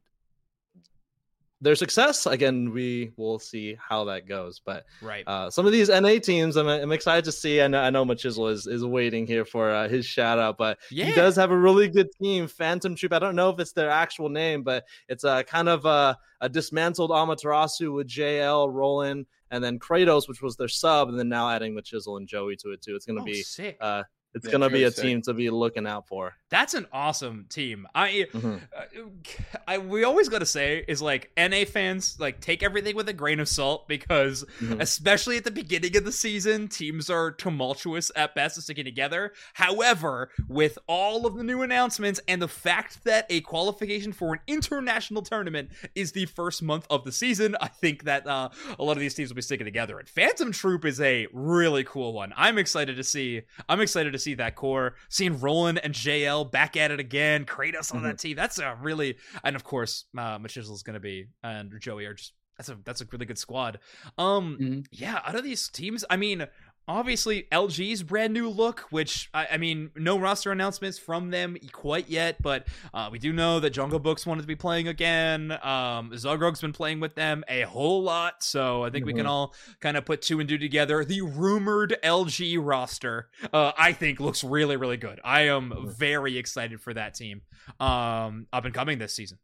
their success again, we will see how that goes. But Right. uh, some of these N A teams, I'm, I'm excited to see. And I know Machisel is is waiting here for uh, his shout out, but yeah. he does have a really good team, Phantom Troop. I don't know if it's their actual name, but it's a kind of a, a dismantled Amaterasu with J L, Roland, and then Kratos, which was their sub, and then now adding Machisel and Joey to it too. It's going to Oh, be sick. uh, it's Yeah, going to be a Joey's sick. team to be looking out for. That's an awesome team. I, Mhm. uh, I we always got to say is like N A fans like take everything with a grain of salt because Mhm. especially at the beginning of the season, teams are tumultuous at best to sticking together. However, with all of the new announcements and the fact that a qualification for an international tournament is the first month of the season, I think that uh, a lot of these teams will be sticking together. And Phantom Troop is a really cool one. I'm excited to see. I'm excited to see that core. Seeing Roland and J L back at it again. Kratos on that team. That's a really, and of course, uh, Machisel's going to be and Joey are just. That's a that's a really good squad. Um, Mhm. yeah. Out of these teams, I mean, obviously L G's brand new look, which I, I mean, no roster announcements from them quite yet, but uh, we do know that Jungle Book's wanted to be playing again. Um, Zogrog's been playing with them a whole lot, so I think mm-hmm. we can all kind of put two and two together. The rumored L G roster, uh, I think, looks really, really good. I am mm-hmm. very excited for that team um, up and coming this season.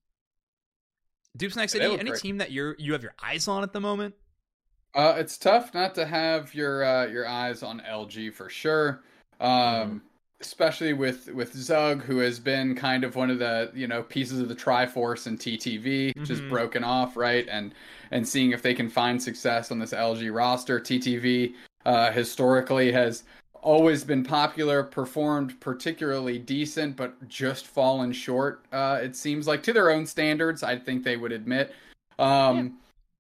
Dupesnax, any, any team that you're you have your eyes on at the moment? Uh, it's tough not to have your uh, your eyes on L G for sure, um, mm. especially with with Zug, who has been kind of one of the you know pieces of the Triforce and T T V, mm-hmm. just broken off, right? And and seeing if they can find success on this L G roster. T T V uh, historically has always been popular, performed particularly decent, but just fallen short. Uh, it seems like to their own standards, I think they would admit. Um, yeah.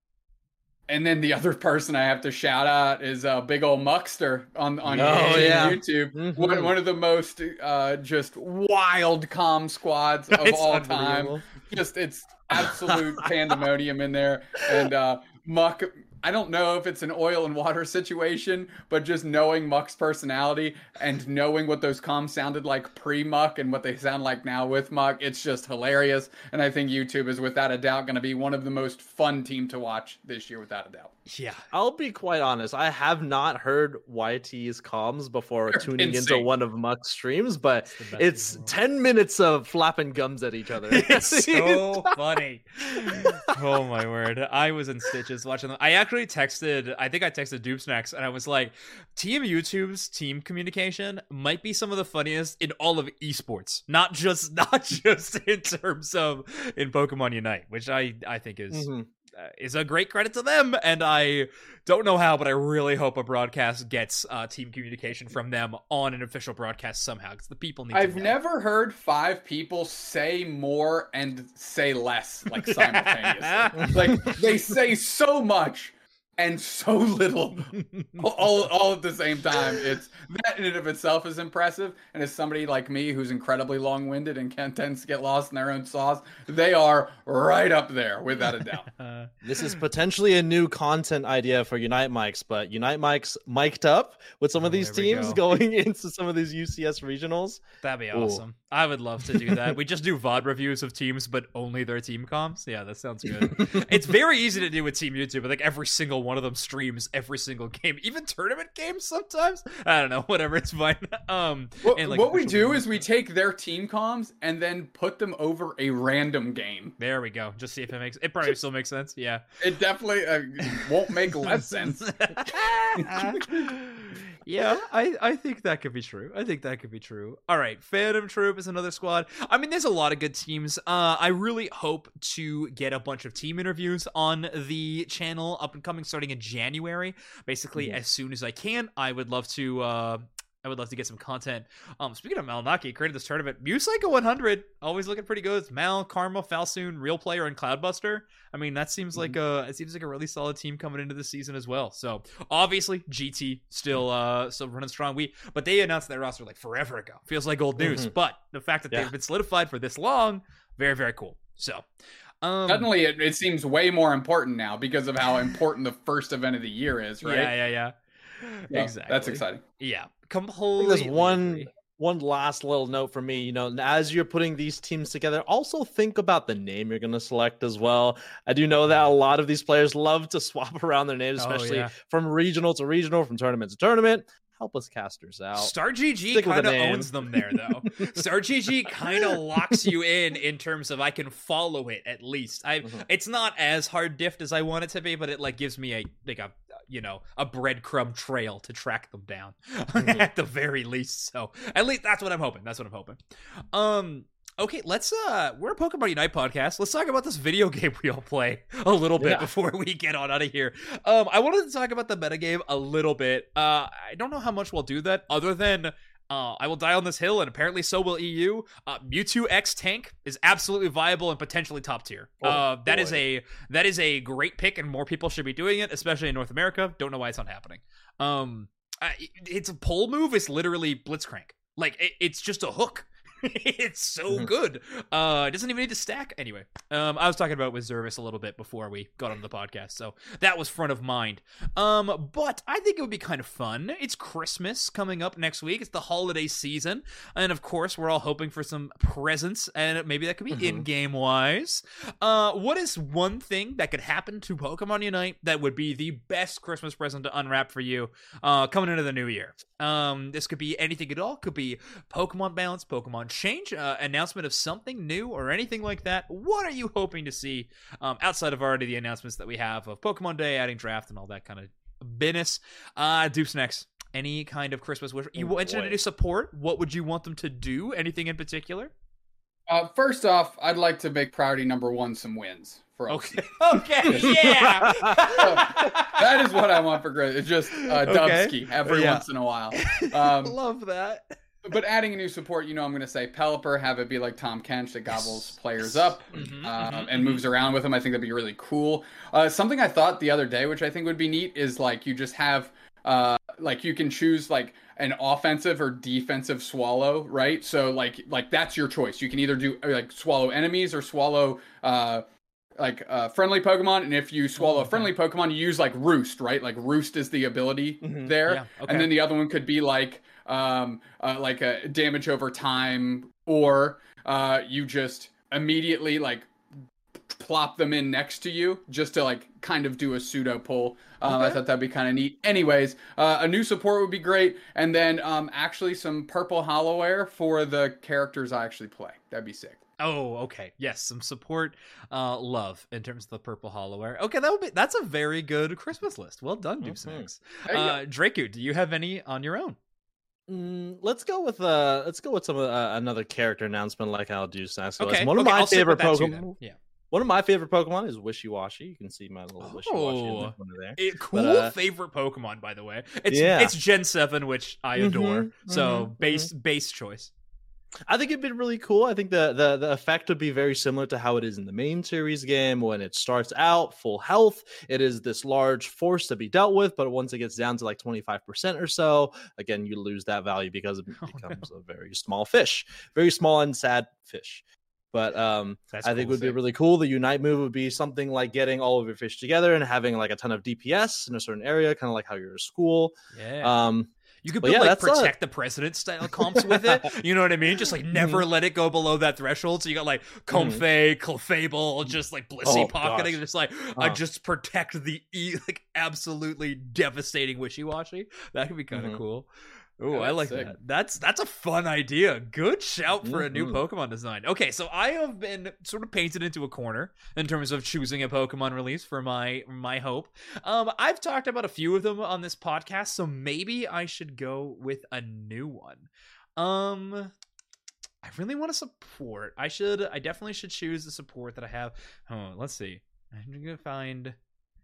And then the other person I have to shout out is uh, big old Muckster on on oh, yeah. YouTube. Mm-hmm. One, one of the most uh, just wild comm squads of it's all time. Just it's absolute pandemonium in there. And uh, Muck, I don't know if it's an oil and water situation, but just knowing Muck's personality and knowing what those comms sounded like pre-Muck and what they sound like now with Muck, it's just hilarious. And I think YouTube is without a doubt going to be one of the most fun team to watch this year, without a doubt. Yeah. I'll be quite honest. I have not heard Y T's comms before They're tuning insane. into one of Muck's streams, but it's, it's ten minutes of flapping gums at each other. It's so funny. Oh my word. I was in stitches watching them. I actually texted, I think I texted Dupesnax, and I was like, Team YouTube's team communication might be some of the funniest in all of esports. Not just not just in terms of in Pokemon Unite, which I, I think is mm-hmm. uh, is a great credit to them, and I don't know how, but I really hope a broadcast gets uh, team communication from them on an official broadcast somehow, because the people need I've to know. never heard five people say more and say less, like, simultaneously. Like, they say so much and so little all, all at the same time. It's that in and of itself is impressive, and as somebody like me who's incredibly long-winded and can tends to get lost in their own sauce, they are right up there without a doubt. This is potentially a new content idea for Unite Mics, but Unite Mics mic'd up with some oh, of these teams go. going into some of these U C S regionals. That'd be awesome. Ooh. I would love to do that. We just do V O D reviews of teams, but only their team comms. Yeah, that sounds good. It's very easy to do with Team YouTube. I think every single one of them streams every single game, even tournament games sometimes. I don't know, whatever, it's fine. Um, what and like what we do is we take their team comms and then put them over a random game. There we go. Just see if it makes it probably still makes sense. Yeah, it definitely uh, won't make less sense. Yeah, I, I think that could be true. I think that could be true. All right, Phantom Troop is another squad. I mean, there's a lot of good teams. Uh, I really hope to get a bunch of team interviews on the channel up and coming starting in January. Basically, mm-hmm. as soon as I can. I would love to... Uh, I would love to get some content. Um, speaking of Malnaki, created this tournament. Musaico one hundred, always looking pretty good. It's Mal, Karma, Falsoon, Real Player, and Cloudbuster. I mean, that seems mm-hmm. like a it seems like a really solid team coming into the season as well. So obviously, G T still uh still running strong. We but they announced their roster like forever ago. Feels like old news. Mm-hmm. But the fact that yeah. they've been solidified for this long, very very cool. So. Um, Suddenly, it, it seems way more important now because of how important the first event of the year is, right? Yeah, yeah, yeah. So, exactly. That's exciting. Yeah, completely. There's one one last little note for me. You know, as you're putting these teams together, also think about the name you're going to select as well. I do know that a lot of these players love to swap around their names, especially oh, yeah. from regional to regional, from tournament to tournament. Help us casters out. Star G G kind of owns them there, though. Star G G kind of locks you in in terms of I can follow it at least. I mm-hmm. It's not as hard diffed as I want it to be, but it like gives me a like a you know a breadcrumb trail to track them down mm-hmm. at the very least. So at least that's what I'm hoping. That's what I'm hoping. Um. Okay, let's, uh, we're a Pokemon Unite podcast. Let's talk about this video game we all play a little bit yeah. before we get on out of here. Um, I wanted to talk about the metagame a little bit. Uh, I don't know how much we'll do that other than, uh, I will die on this hill, and apparently so will E U. Uh, Mewtwo X Tank is absolutely viable and potentially top tier. Oh, uh, that boy. is a, that is a great pick, and more people should be doing it, especially in North America. Don't know why it's not happening. Um, uh, it's a pole move is literally Blitzcrank. Like, it, it's just a hook. It's so good. Uh, it doesn't even need to stack. Anyway, um, I was talking about it with Zervis a little bit before we got on the podcast, so that was front of mind. Um, but I think it would be kind of fun. It's Christmas coming up next week. It's the holiday season, and of course, we're all hoping for some presents, and maybe that could be mm-hmm. in-game wise. Uh, what is one thing that could happen to Pokemon Unite that would be the best Christmas present to unwrap for you uh, coming into the new year? Um, this could be anything at all. Could be Pokemon balance, Pokemon change, uh, announcement of something new, or anything like that. What are you hoping to see um, outside of already the announcements that we have of Pokemon Day, adding draft, and all that kind of business? Uh, Deuce next. Any kind of Christmas wish? You oh, mentioned to do support. What would you want them to do? Anything in particular? Uh, first off, I'd like to make priority number one some wins. For okay. okay. Yeah. So, that is what I want for Christmas. It's just uh, Dubsky okay. every yeah. once in a while. Um, Love that. But adding a new support, you know, I'm going to say Pelipper, have it be like Tom Kench that gobbles players up mm-hmm, uh, mm-hmm, and moves around with them. I think that'd be really cool. Uh, something I thought the other day, which I think would be neat, is like you just have uh, like you can choose like an offensive or defensive swallow, right? So like like that's your choice. You can either do like swallow enemies or swallow uh, like uh, friendly Pokemon. And if you swallow oh, okay. a friendly Pokemon, you use like Roost, right? Like Roost is the ability mm-hmm, there. Yeah, okay. And then the other one could be like um uh, like a damage over time, or uh you just immediately like plop them in next to you just to like kind of do a pseudo pull. uh, okay. I thought that'd be kind of neat. Anyways, uh, a new support would be great, and then um actually some purple Hollowware for the characters I actually play. That'd be sick. Oh, okay. Yes, some support uh love in terms of the purple Hollowware. Okay, that would be that's a very good Christmas list. Well done, Deuce Nex. Mm-hmm. Uh Draku, do you have any on your own? Mm, let's go with uh, let's go with some uh, another character announcement like how Deuce Nex was. Okay, one of okay, my I'll favorite Pokemon. Too, yeah, one of my favorite Pokemon is Wishy-Washy. You can see my little oh, Wishy-Washy under there. It, cool but, uh, favorite Pokemon, by the way. It's yeah. it's Gen seven, which I adore. Mm-hmm, so mm-hmm, base mm-hmm. base choice. I think it'd be really cool. I think the, the the effect would be very similar to how it is in the main series game. When it starts out full health, it is this large force to be dealt with, but once it gets down to like twenty-five percent or so, again, you lose that value because it oh, becomes no. a very small fish. Very small and sad fish. But um, That's I cool think it would say. be really cool. The Unite move would be something like getting all of your fish together and having like a ton of D P S in a certain area, kind of like how you're at school. Yeah. Um, You could But put yeah, like that's, uh, protect the president style comps with it. You know what I mean? Just like never let it go below that threshold. So you got like Comfey, Clefable, just like Blissey Oh, pocketing, gosh. just like I Oh. just protect the e like absolutely devastating Wishy-Washy. That could be kind of Mhm. cool. Oh, Yeah, I that's like sick. that. That's that's a fun idea. Good shout for a new Mhm. Pokemon design. Okay, so I have been sort of painted into a corner in terms of choosing a Pokemon release for my my hope. Um, I've talked about a few of them on this podcast, so maybe I should go with a new one. Um, I really want to support. I should. I definitely should choose the support that I have. Oh, let's see. I'm gonna find.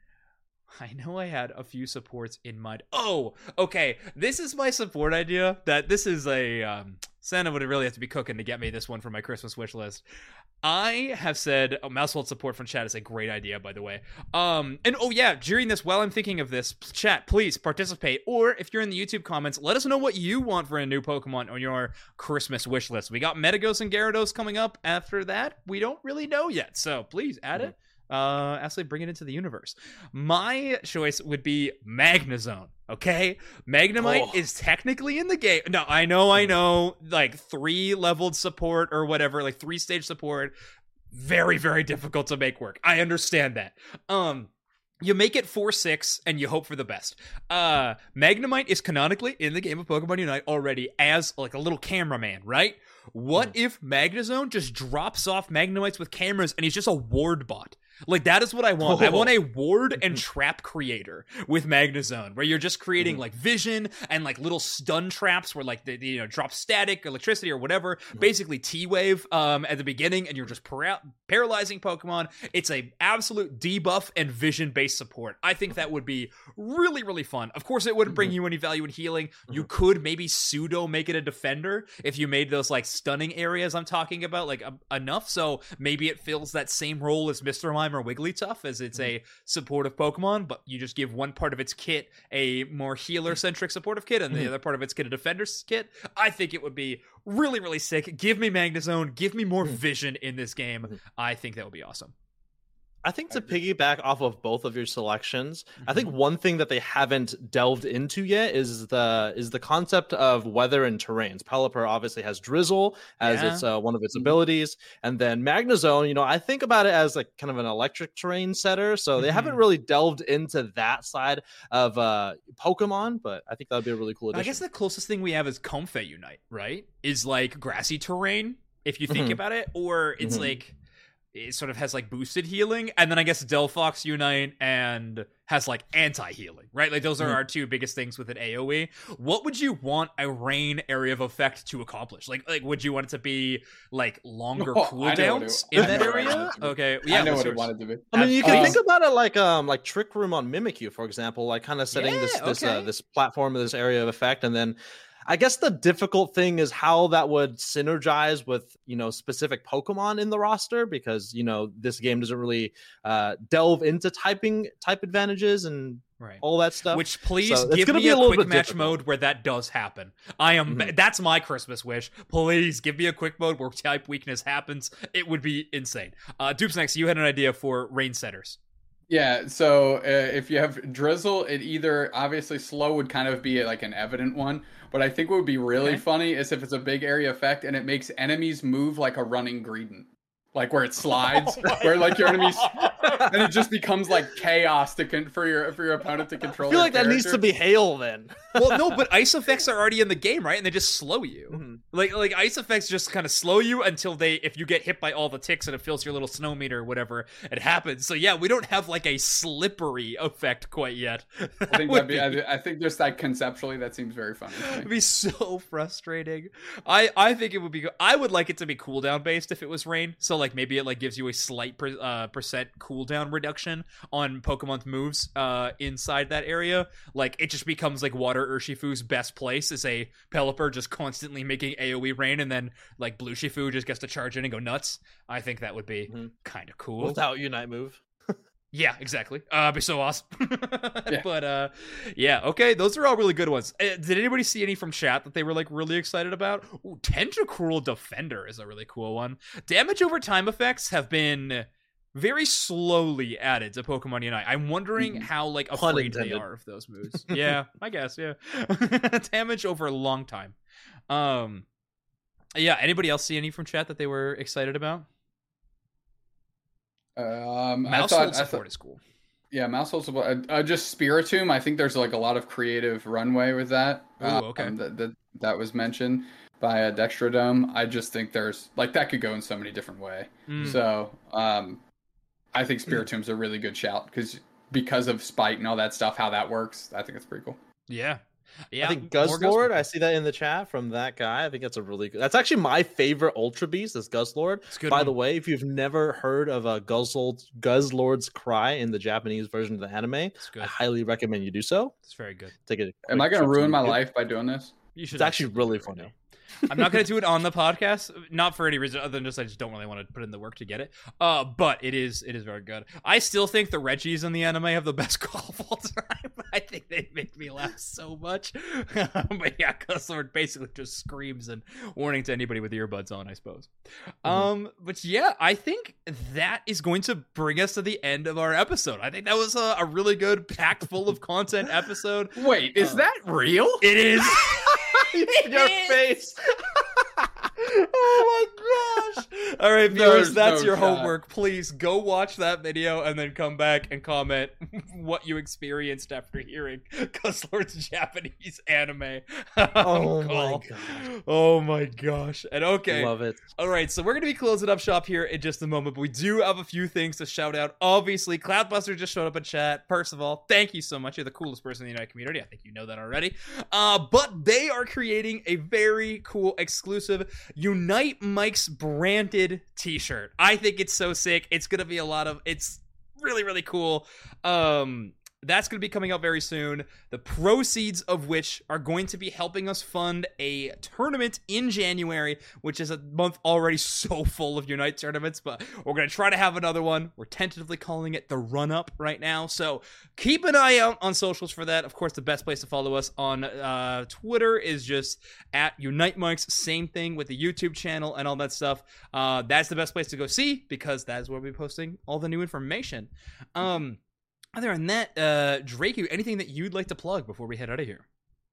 I know I had a few supports in mind. Oh, okay. This is my support idea. That this is a um, Santa would really have to be cooking to get me this one for my Christmas wish list. I have said oh, Mousehold support from chat is a great idea, by the way. Um, and oh yeah, during this, while I'm thinking of this, chat, please participate. Or if you're in the YouTube comments, let us know what you want for a new Pokemon on your Christmas wish list. We got Metagross and Gyarados coming up. After that, we don't really know yet. So please add it. Uh, actually bring it into the universe. My choice would be Magnezone. Okay, Magnemite Oh. is technically in the game. No, I know, I know. Like three leveled support or whatever, like three stage support, very, very difficult to make work. I understand that. Um. You make it four six, and you hope for the best. Uh, Magnemite is canonically in the game of Pokemon Unite already as, like, a little cameraman, right? What mm. if Magnezone just drops off Magnemites with cameras, and he's just a ward bot? Like, that is what I want. Oh. I want a ward and trap creator with Magnezone, where you're just creating, mm. like, vision and, like, little stun traps where, like, they, they, you know, drop static, electricity, or whatever. Mm. Basically, T-Wave um, at the beginning, and you're just para- paralyzing Pokemon. It's a absolute debuff and vision-based support. I think that would be really, really fun. Of course, it wouldn't bring you any value in healing. You could maybe pseudo make it a defender if you made those, like, stunning areas I'm talking about, like, uh, enough. So maybe it fills that same role as Mister Mime or Wigglytuff, as it's a supportive Pokemon, but you just give one part of its kit a more healer-centric supportive kit and the other part of its kit a defender's kit. I think it would be really, really sick. Give me Magnezone. Give me more vision in this game. I think that would be awesome. I think to piggyback off of both of your selections, mm-hmm. I think one thing that they haven't delved into yet is the is the concept of weather and terrains. Pelipper obviously has Drizzle as yeah. its uh, one of its abilities, and then Magnezone, you know, I think about it as like kind of an electric terrain setter. So mm-hmm. they haven't really delved into that side of uh, Pokemon, but I think that would be a really cool addition. I guess the closest thing we have is Comfey Unite, right? Is like grassy terrain, if you think mm-hmm. about it, or it's mm-hmm. like. It sort of has like boosted healing, and then I guess Delphox Unite and has like anti-healing, right? Like those are mm-hmm. our two biggest things with an AoE. What would you want a rain area of effect to accomplish? Like, like would you want it to be like longer oh, cooldowns in that area? Okay, yeah, I know what it wanted to be. I mean, you can uh, think about it like um like Trick Room on Mimikyu, for example, like kind of setting yeah, this this okay. uh, this platform, this area of effect, and then. I guess the difficult thing is how that would synergize with, you know, specific Pokemon in the roster, because, you know, this game doesn't really uh, delve into typing type advantages and right. all that stuff. Which please so give me a, a quick match difficult. mode where that does happen. I am mm-hmm. that's my Christmas wish. Please give me a quick mode where type weakness happens. It would be insane. Uh, Doopsnax, you had an idea for rain setters. Yeah, so uh, if you have Drizzle, it either obviously slow would kind of be like an evident one, but I think what would be really okay. funny is if it's a big area effect and it makes enemies move like a running Greedent. Like where it slides, oh where like your enemies, and it just becomes like chaos to con- for your for your opponent to control. I feel like character. That needs to be Hail then. Well, no, but ice effects are already in the game, right? And they just slow you. Mm-hmm. Like like ice effects just kind of slow you until they, if you get hit by all the ticks and it fills your little snow meter or whatever, it happens. So yeah, we don't have like a slippery effect quite yet. I think that'd be, be. I, I think just like conceptually, that seems very funny. It'd be so frustrating. I I think it would be. I would like it to be cooldown based if it was rain. So. Like maybe it like gives you a slight per, uh, percent cooldown reduction on Pokemon's moves uh, inside that area. Like it just becomes like Water Urshifu's best place is a Pelipper just constantly making AoE rain, and then like Blue Shifu just gets to charge in and go nuts. I think that would be mm-hmm. kind of cool. Without Unite move. Yeah, exactly. Uh, it'd be so awesome. yeah. But uh, yeah, okay, those are all really good ones. Uh, did anybody see any from chat that they were like really excited about? Ooh, Tentacruel Defender is a really cool one. Damage over time effects have been very slowly added to Pokemon Unite. I'm wondering mm. how like afraid they are of those moves. Yeah, I guess. Yeah, damage over a long time. Um, yeah. Anybody else see any from chat that they were excited about? Um, mouse hold support is cool. Yeah, mouse hold support. Uh, just Spiritomb. I think there's like a lot of creative runway with that. Ooh, okay. Um, that, that that was mentioned by uh, Dextrodome. I just think there's like that could go in so many different ways. Mm. So um, I think Spiritomb's a really good shout because because of Spite and all that stuff, how that works. I think it's pretty cool. Yeah. Yeah, I think Guzzlord, I see that in the chat from that guy. I think that's a really good. That's actually my favorite Ultra Beast is Guzzlord. By one. the way, if you've never heard of a Guzzlord, Guzzlord's Cry in the Japanese version of the anime, I highly recommend you do so. It's very good. Take it. Am I going to ruin my life by doing this? You should. It's actually really funny. Right I'm not going to do it on the podcast, not for any reason other than just I just don't really want to put in the work to get it. Uh, but it is it is very good. I still think the Reggies in the anime have the best call of all time. I think they make me laugh so much. But yeah, Guzzlord basically just screams and warning to anybody with earbuds on, I suppose. Mm-hmm. Um, but yeah, I think that is going to bring us to the end of our episode. I think that was a, a really good, packed full of content episode. Wait, is uh, that real? It is. Your face. Oh my gosh. All right, viewers, There's that's no your shot. homework. Please go watch that video and then come back and comment what you experienced after hearing Guzzlord's Japanese anime. Oh my gosh. Oh my gosh. And okay. Love it. All right, so we're going to be closing up shop here in just a moment, but we do have a few things to shout out. Obviously, Cloudbuster just showed up in chat. First of all, thank you so much. You're the coolest person in the Unite community. I think you know that already. Uh, but they are creating a very cool exclusive Unite Mike's branded t-shirt. I think it's so sick. It's going to be a lot of, it's really, really cool. Um, That's going to be coming out very soon. The proceeds of which are going to be helping us fund a tournament in January, which is a month already so full of Unite tournaments, but we're going to try to have another one. We're tentatively calling it the run-up right now, so keep an eye out on socials for that. Of course, the best place to follow us on uh, Twitter is just at Unite Mics. Same thing with the YouTube channel and all that stuff. Uh, that's the best place to go see, because that is where we'll be posting all the new information. Um... Other than that, uh, Drake, anything that you'd like to plug before we head out of here?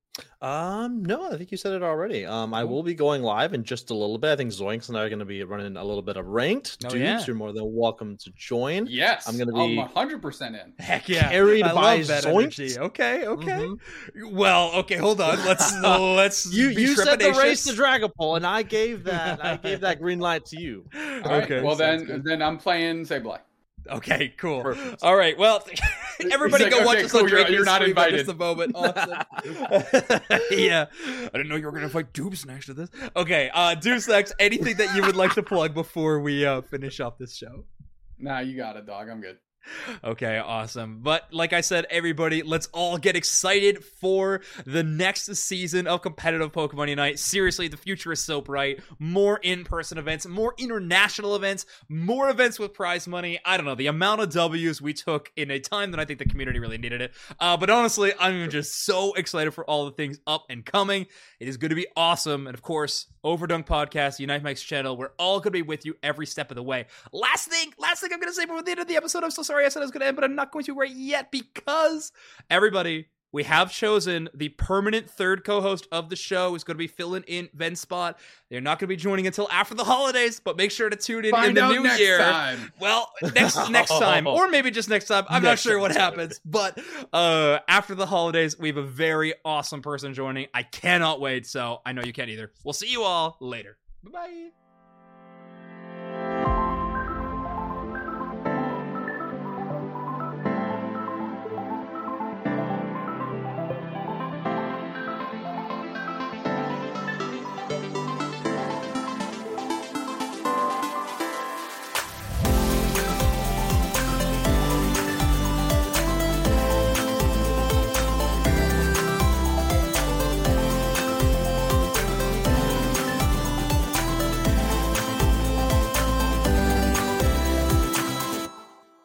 Um, no, I think you said it already. Um, I will be going live in just a little bit. I think Zoinks and I are going to be running a little bit of ranked. Oh, Dudes, yeah. you're more than welcome to join. Yes, I'm going to be one hundred percent in. Heck yeah, carried I by love that Zoinks. energy. Okay, okay. Mm-hmm. Well, okay, hold on. Let's uh, let's. You be you said the race trepidatious. to Dragapult, and I gave that I gave that green light to you. All right, Okay, well sounds then, good. then I'm playing Sableye. Okay, cool. Perfect. All right, well, everybody He's go like, watch okay, us cool, on you're- Drake. you're not stream at invited. just the moment. Awesome. Yeah, I didn't know you were gonna fight Dubes next to this. Okay, uh, Dubes next. Anything that you would like to plug before we uh, finish off this show? Nah, you got it, dog. I'm good. Okay, awesome. But like I said, everybody, let's all get excited for the next season of competitive Pokemon Unite. Seriously, the future is so bright. More in-person events, more international events, more events with prize money. I don't know, the amount of W's we took in a time that I think the community really needed it. Uh, but honestly, I'm just so excited for all the things up and coming. It is going to be awesome. And of course, Overdunk Podcast, Unite Mike's channel, we're all going to be with you every step of the way. Last thing, last thing I'm going to say before the end of the episode, I'm so sorry I said I was going to end, but I'm not going to right yet, because everybody, we have chosen the permanent third co-host of the show is going to be filling in Ven's spot. They're not going to be joining until after the holidays, but make sure to tune in Find in the out new next year. time. Well, next next time, or maybe just next time. I'm not Next sure what episode. happens, but uh, after the holidays, we have a very awesome person joining. I cannot wait, so I know you can't either. We'll see you all later. Bye-bye.